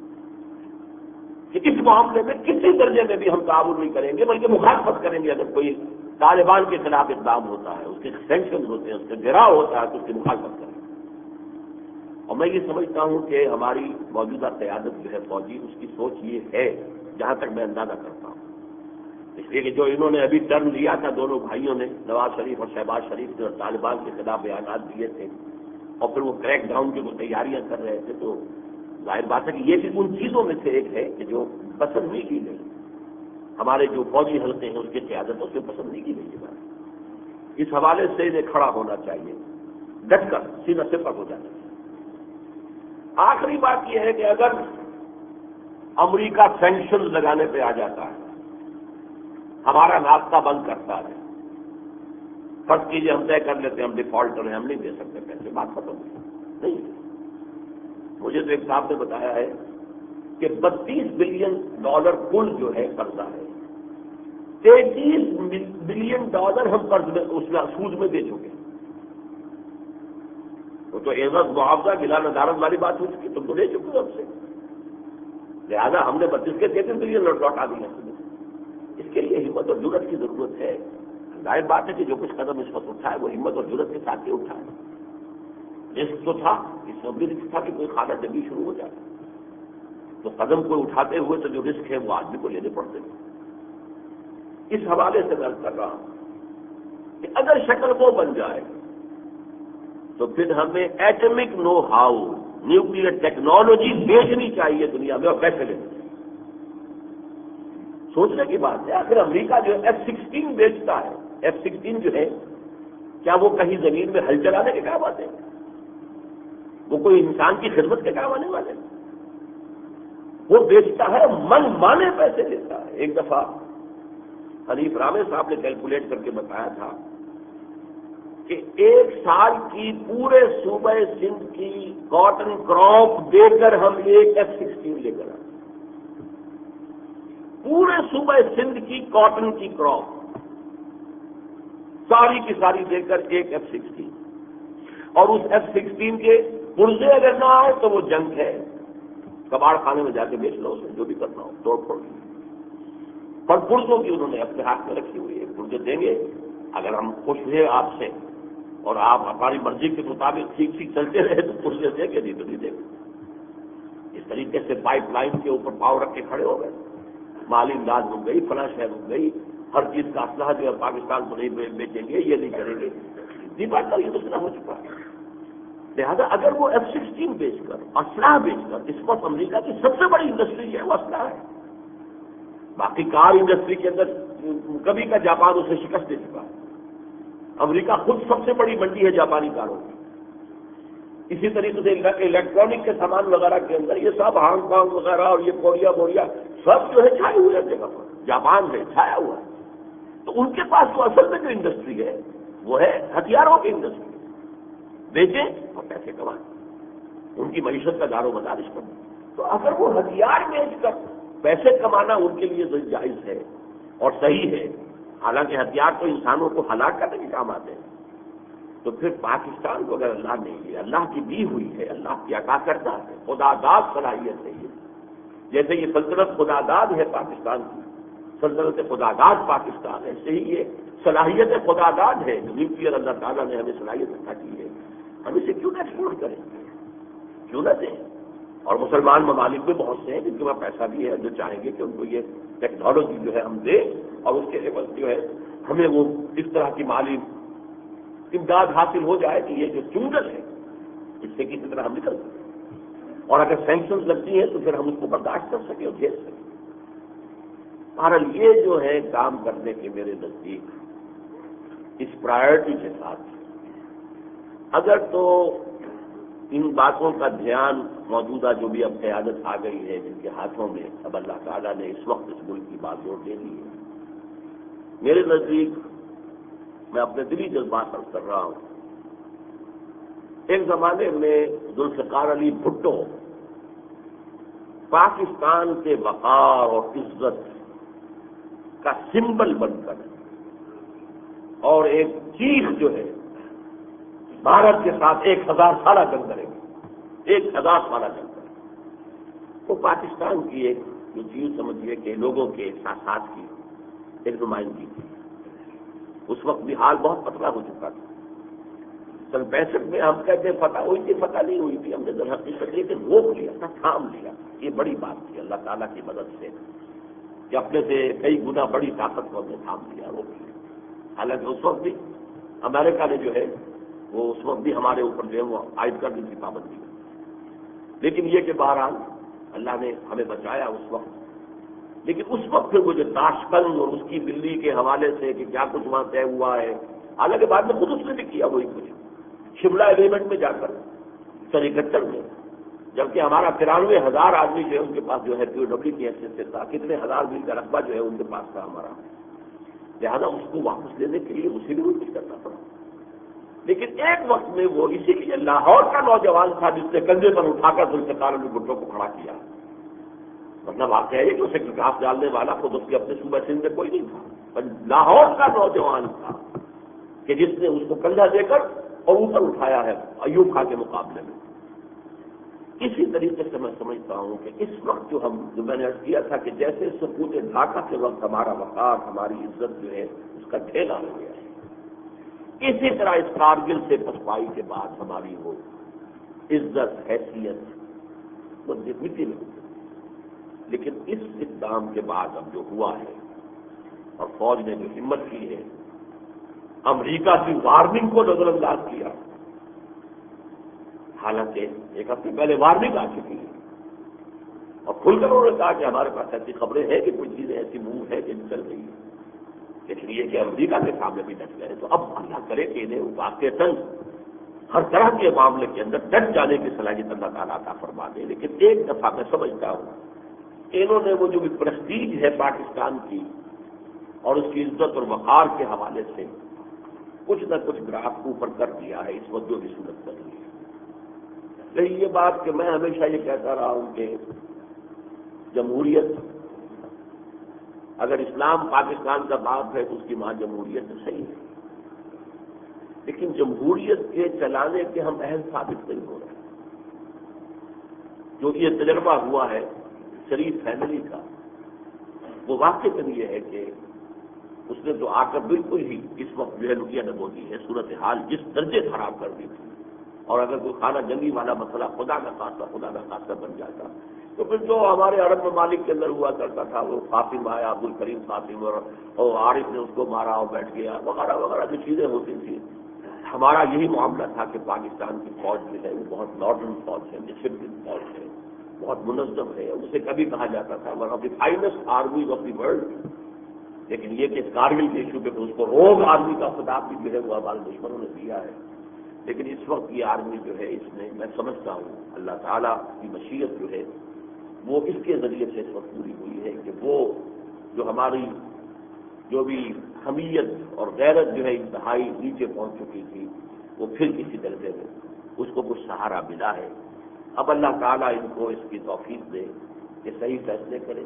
کہ اس معاملے میں کسی درجے میں بھی ہم تعاون نہیں کریں گے بلکہ مخالفت کریں گے۔ اگر کوئی طالبان کے خلاف اقدام ہوتا ہے، اس کے سینکشن ہوتے ہیں، اس کا گراؤ ہوتا ہے تو اس کی مخالفت کریں گے۔ اور میں یہ سمجھتا ہوں کہ ہماری موجودہ قیادت جو ہے فوجی، اس کی سوچ یہ ہے جہاں تک میں اندازہ کرتا ہوں، اس لیے کہ جو انہوں نے ابھی ٹرن لیا تھا دونوں بھائیوں نے، نواز شریف اور شہباز شریف نے، اور طالبان کے خلاف بیانات دیے تھے اور پھر وہ کریک ڈاؤن کی وہ تیاریاں کر رہے تھے، تو ظاہر بات ہے کہ یہ بھی ان چیزوں میں سے ایک ہے کہ جو پسند نہیں کی گئی، ہمارے جو فوجی حلقے ہیں اس کی قیادت اس میں پسند نہیں کی گئی یہ بات۔ اس حوالے سے انہیں کھڑا ہونا چاہیے، ڈٹ کر سینہ سے پک ہو جانا چاہیے۔ آخری بات یہ ہے کہ اگر امریکہ سینکشن لگانے پہ آ جاتا ہے، ہمارا نافتہ بند کرتا ہے، فرض کیجیے ہم طے کر لیتے ہیں ہم ڈیفالٹر ہیں، ہم نہیں دے سکتے پیسے، بات ختم نہیں۔ مجھے تو ایک صاحب نے بتایا ہے کہ $32 بلین کل جو ہے قرضہ ہے، $33 بلین ہم قرض میں اس سود میں دے چکے ہیں۔ وہ تو عوض معاوضہ گلا ندارت والی بات ہو چکی، تم تو لے چکے ہو ہم سے، لہٰذا ہم نے 32 کے 33 بلین لوٹا دیا۔ اس کے لیے ہمت اور جرت کی ضرورت ہے۔ ظاہر بات ہے کہ جو کچھ قدم اس وقت اٹھا ہے وہ ہمت اور جرت کے ساتھ ہی اٹھا ہے۔ رسک تو تھا، اس میں بھی رسک تھا کہ کوئی خانہ جنگی شروع ہو جائے، تو قدم کو اٹھاتے ہوئے تو جو رسک ہے وہ آدمی کو لینے پڑتے ہیں۔ اس حوالے سے میں عرض کر رہا ہوں کہ اگر شکل وہ بن جائے تو پھر ہمیں atomic know how, nuclear technology بیچنی چاہیے دنیا میں اور پیسے لینے چاہیے۔ سوچنے کی بات ہے، آخر امریکہ جو F-16 بیچتا ہے، F-16 جو ہے کیا وہ کہیں زمین میں ہل چلانے کے کام آتے ہیں؟ وہ کوئی انسان کی خدمت کے کام آنے والے؟ وہ بیچتا ہے، من مانے پیسے لیتا ہے۔ ایک دفعہ حنیف رامے صاحب نے کیلکولیٹ کر کے بتایا تھا کہ 1 سال کی پورے صوبہ سندھ کی کاٹن کراپ دے کر ہم ایک F-16 لے کر آئے۔ پورے صوبہ سندھ کی کاٹن کی کراپ ساری کی ساری دے کر ایک F-16، اور اس F-16 کے پرزے اگر نہ آئے تو وہ جنگ ہے، کباڑ خانے میں جا کے بیچ لو، اسے جو بھی کرنا ہو، توڑ پھوڑ۔ پر پرزوں کی انہوں نے اپنے ہاتھ میں رکھی ہوئی ہے، پرزے دیں گے اگر ہم خوش ہوئے آپ سے اور آپ ہماری مرضی کے مطابق ٹھیک ٹھیک چلتے رہے تو پرزے دیں گے، نہیں تو نہیں دیں گے۔ اس طریقے سے پائپ لائن کے اوپر پاؤ رکھ کے کھڑے ہو گئے، مالی امداد رک گئی، فلاں شہر رک گئی، ہر چیز کا اسلحہ جو ہے پاکستان کو نہیں بیچیں گے، یہ نہیں کریں گے۔ یہ بات کا یہ مسئلہ ہو چکا ہے۔ لہٰذا اگر وہ F-16 بیچ کر، اسلحہ بیچ کر، اس وقت امریکہ کی سب سے بڑی انڈسٹری ہے وہ اسلحہ ہے۔ باقی کار انڈسٹری کے اندر کبھی کا جاپان اسے شکست دے چکا ہے۔ امریکہ خود سب سے بڑی منڈی ہے جاپانی کاروں کی۔ اسی طریقے سے الیکٹرانک کے سامان وغیرہ کے اندر یہ سب ہانگ کانگ وغیرہ اور یہ کوریا سب جو ہے چھائے ہوئے ہیں جگہ پر، جاپان ہے چھایا ہوا ہے۔ تو ان کے پاس تو اصل میں جو انڈسٹری ہے وہ ہے ہتھیاروں کی انڈسٹری، بیچیں اور پیسے کمائیں، ان کی معیشت کا دار و مدار اس پر۔ تو اگر وہ ہتھیار بیچ کر پیسے کمانا ان کے لیے جائز ہے اور صحیح ہے، حالانکہ ہتھیار تو انسانوں کو ہلاک کرنے کے کام آتے ہیں، تو پھر پاکستان کو اگر اللہ نے یہ اللہ کی دی ہوئی ہے، اللہ کی عطا کرتا ہے، خدا داد صلاحیت ہے، یہ جیسے یہ سلطنت خدا داد ہے پاکستان کی، سلطنت خدا داد پاکستان ہے، ایسے ہی یہ صلاحیت خدا داد ہے، نیوکلیئر اللہ تعالیٰ نے ہمیں صلاحیت عطا کی ہے، ہم اسے کیوں نہ ایکسپورٹ کریں، کیوں نہ دیں؟ اور مسلمان ممالک میں بہت سے ہیں جن کے پاس پیسہ بھی ہے، جو چاہیں گے کہ ان کو یہ ٹیکنالوجی جو ہے ہم دیں، اور اس کے عوض جو ہے ہمیں وہ اس طرح کی مالی امداد حاصل ہو جائے کہ یہ جو چنگل ہے اس سے کسی طرح ہم نکل سکیں، اور اگر سینکشنز لگتی ہیں تو پھر ہم اس کو برداشت کر سکیں اور جھیل سکیں۔ بہرحال یہ جو ہے کام کرنے کے میرے نزدیک اس پرائرٹی کے ساتھ اگر تو ان باتوں کا دھیان موجودہ جو بھی اب قیادت آ گئی ہے جن کے ہاتھوں میں، اب اللہ تعالیٰ نے اس وقت اس ملک کی بات زور دے دی ہے، میرے نزدیک میں اپنے دلی جذبات پر کر رہا ہوں۔ ایک زمانے میں ذوالفقار علی بھٹو پاکستان کے وقار اور عزت کا سمبل بن کر اور ایک چیخ جو ہے بھارت کے ساتھ 1000 سالہ جنگ کریں گے، 1000 سالہ جنگ کریں گے، وہ پاکستان کی ایک جو چیز سمجھیے کہ لوگوں کے احساسات کی ایک نمائندگی تھی۔ اس وقت بھی حال بہت پتلا ہو چکا تھا۔ سن 65 میں ہم کہتے ہیں فتح ہوئی تھی، فتح نہیں ہوئی تھی، ہم نے در حقیقت یہ کہ روک لیا تھا، تھام لیا، یہ بڑی بات تھی اللہ تعالیٰ کی مدد سے کہ اپنے سے کئی گنا بڑی طاقت کو ہم نے تھام لیا، روک لیا۔ حالانکہ اس وقت بھی امریکہ نے جو ہے وہ اس وقت بھی ہمارے اوپر جو ہے وہ عائد کر دی تھی پابندی، لیکن یہ کہ بہرحال اللہ نے ہمیں بچایا اس وقت۔ لیکن اس وقت پھر وہ جو تاشقند اور اس کی دلی کے حوالے سے کہ کیا کچھ وہاں طے ہوا ہے، حالانکہ بعد میں خود اس نے بھی کیا وہی کچھ شملہ ایلیمنٹ میں جا کر سن 71 میں، جبکہ ہمارا 93,000 آدمی جو ہے ان کے پاس جو ہے POW کی حیثیت سے تھا، کتنے ہزار میل کا رقبہ جو ہے ان کے پاس تھا ہمارا، لہذا اس کو واپس لینے کے لیے اسی بھی کچھ کرنا پڑا۔ لیکن ایک وقت میں وہ اسی لیے لاہور کا نوجوان تھا جس نے کندھے پر اٹھا کر ذوالفقار علی بھٹو کو کھڑا کیا، مطلب واقعہ ہے کہ اسے گھاس ڈالنے والا خود اس کے اپنے صوبہ سندھ میں کوئی نہیں تھا، پر لاہور کا نوجوان تھا کہ جس نے اس کو کندھا دے کر اور اوپر اٹھایا ہے ایوب خان کے مقابلے میں۔ اسی طریقے سے میں سمجھتا ہوں کہ اس وقت جو میں نے عرض کیا تھا کہ جیسے سقوط ڈھاکہ کے وقت ہمارا وقار، ہماری عزت جو ہے اس کا ڈھیلا ہو گیا ہے، اسی طرح اس کارگل سے پسپائی کے بعد ہماری وہ عزت حیثیت وہ مٹی میں ہوئی۔ لیکن اس اقدام کے بعد اب جو ہوا ہے اور فوج نے جو ہمت کی ہے، امریکہ کی وارننگ کو نظر انداز کیا، حالانکہ ایک ہفتے پہلے وارننگ آ چکی ہے اور کھل کر انہوں نے کہا کہ ہمارے پاس ایسی خبریں ہیں کہ کوئی چیزیں ایسی موو ہے کہ چل رہی ہے، لیکن یہ کہ امریکہ کے سامنے بھی ڈٹ گئے۔ تو اب اللہ کرے کہ انہیں واقعتاً ہر طرح کے معاملے کے اندر ڈٹ جانے کی صلاحیت اللہ تعالیٰ عطا فرما دے. لیکن ایک دفعہ میں سمجھتا ہوں کہ انہوں نے وہ جو بھی پرسٹیج ہے پاکستان کی اور اس کی عزت اور وقار کے حوالے سے کچھ نہ کچھ گراف اوپر کر دیا ہے اس وقت جو بھی صورت کر رہی ہے. لیکن یہ بات کہ میں ہمیشہ یہ کہتا رہا ہوں کہ جمہوریت، اگر اسلام پاکستان کا باپ ہے تو اس کی ماں جمہوریت صحیح ہے، لیکن جمہوریت کے چلانے کے ہم اہل ثابت نہیں ہو رہے. جو یہ تجربہ ہوا ہے شریف فیملی کا، وہ واقعی یہ ہے کہ اس نے تو آ کر بالکل ہی اس وقت جو ہے لٹیا نبودی ہے، صورتحال جس درجے خراب کر دی تھی. اور اگر کوئی خانہ جنگی والا مسئلہ خدا نہ خاصہ بن جاتا تو پھر جو ہمارے عرب ممالک کے اندر ہوا کرتا تھا، وہ قاسم آیا، عبد الکریم قاسم اور عارف نے اس کو مارا اور بیٹھ گیا وغیرہ وغیرہ جو چیزیں ہوتی تھیں. ہمارا یہی معاملہ تھا کہ پاکستان کی فوج جو ہے وہ بہت ماڈرن فوج ہے، ڈسپلن فوج ہے، بہت منظم ہے. اسے کبھی کہا جاتا تھا one of the finest armies of the world. لیکن یہ کہ کارگل کے ایشو پہ تو اس کو روگ آرمی کا خطاب بھی جو ہے وہ ہمارے دشمنوں نے دیا ہے. لیکن اس وقت یہ آرمی جو ہے اس نے، میں سمجھتا ہوں اللہ تعالیٰ کی مشیت جو ہے وہ اس کے ذریعے سے اس وقت پوری ہوئی ہے کہ وہ جو ہماری جو بھی حمیت اور غیرت جو ہے انتہائی نیچے پہنچ چکی تھی وہ پھر کسی درجے میں اس کو کچھ سہارا ملا ہے. اب اللہ تعالیٰ ان کو اس کی توفیق دے کہ صحیح فیصلے کریں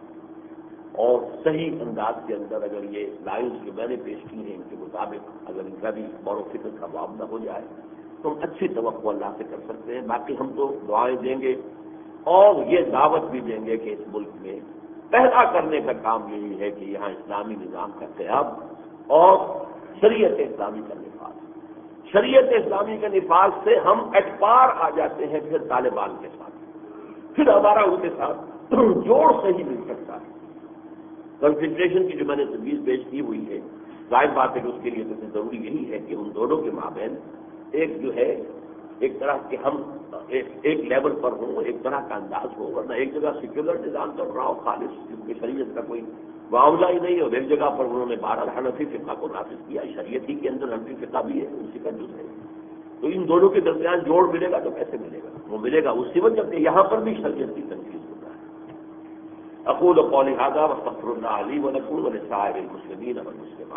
اور صحیح انداز کے اندر اگر یہ لائنز جو میں نے پیش کی ہیں ان کے مطابق اگر ان کا بھی غور و فکر کا معاملہ ہو جائے تو ہم اچھی توقع اللہ سے کر سکتے ہیں. باقی ہم تو دعائیں دیں گے اور یہ دعوت بھی دیں گے کہ اس ملک میں پہلا کرنے کا کام یہی ہے کہ یہاں اسلامی نظام کا قیام اور شریعت اسلامی کا نفاذ. شریعت اسلامی کے نفاذ سے ہم اٹپار آ جاتے ہیں پھر طالبان کے ساتھ، پھر ہمارا ان کے ساتھ جوڑ صحیح مل سکتا ہے. کنفیڈریشن کی جو میں نے تجویز پیش کی ہوئی ہے، ظاہر بات ہے کہ اس کے لیے تو ضروری یہی ہے کہ ان دونوں کے مابین ایک جو ہے ایک طرح کے ہم ایک لیول پر ہوں، ایک طرح کا انداز ہو. ورنہ ایک جگہ سیکولر نظام چل رہا ہو خالص جس میں شریعت کا کوئی معاملہ ہی نہیں، اور ایک جگہ پر انہوں نے بہرحال حنفی فقہ کو نافذ کیا. شریعت ہی کے اندر حنفی فقہ بھی ہے، اسی کا جز ہے. تو ان دونوں کے درمیان جوڑ ملے گا تو کیسے ملے گا؟ وہ ملے گا اسی وقت جب یہاں پر بھی شریعت کی تنفیذ ہوتا ہے. اقول قولی ھذا واستغفر اللہ لی ولکم ولسائر المسلمین والمسلمات.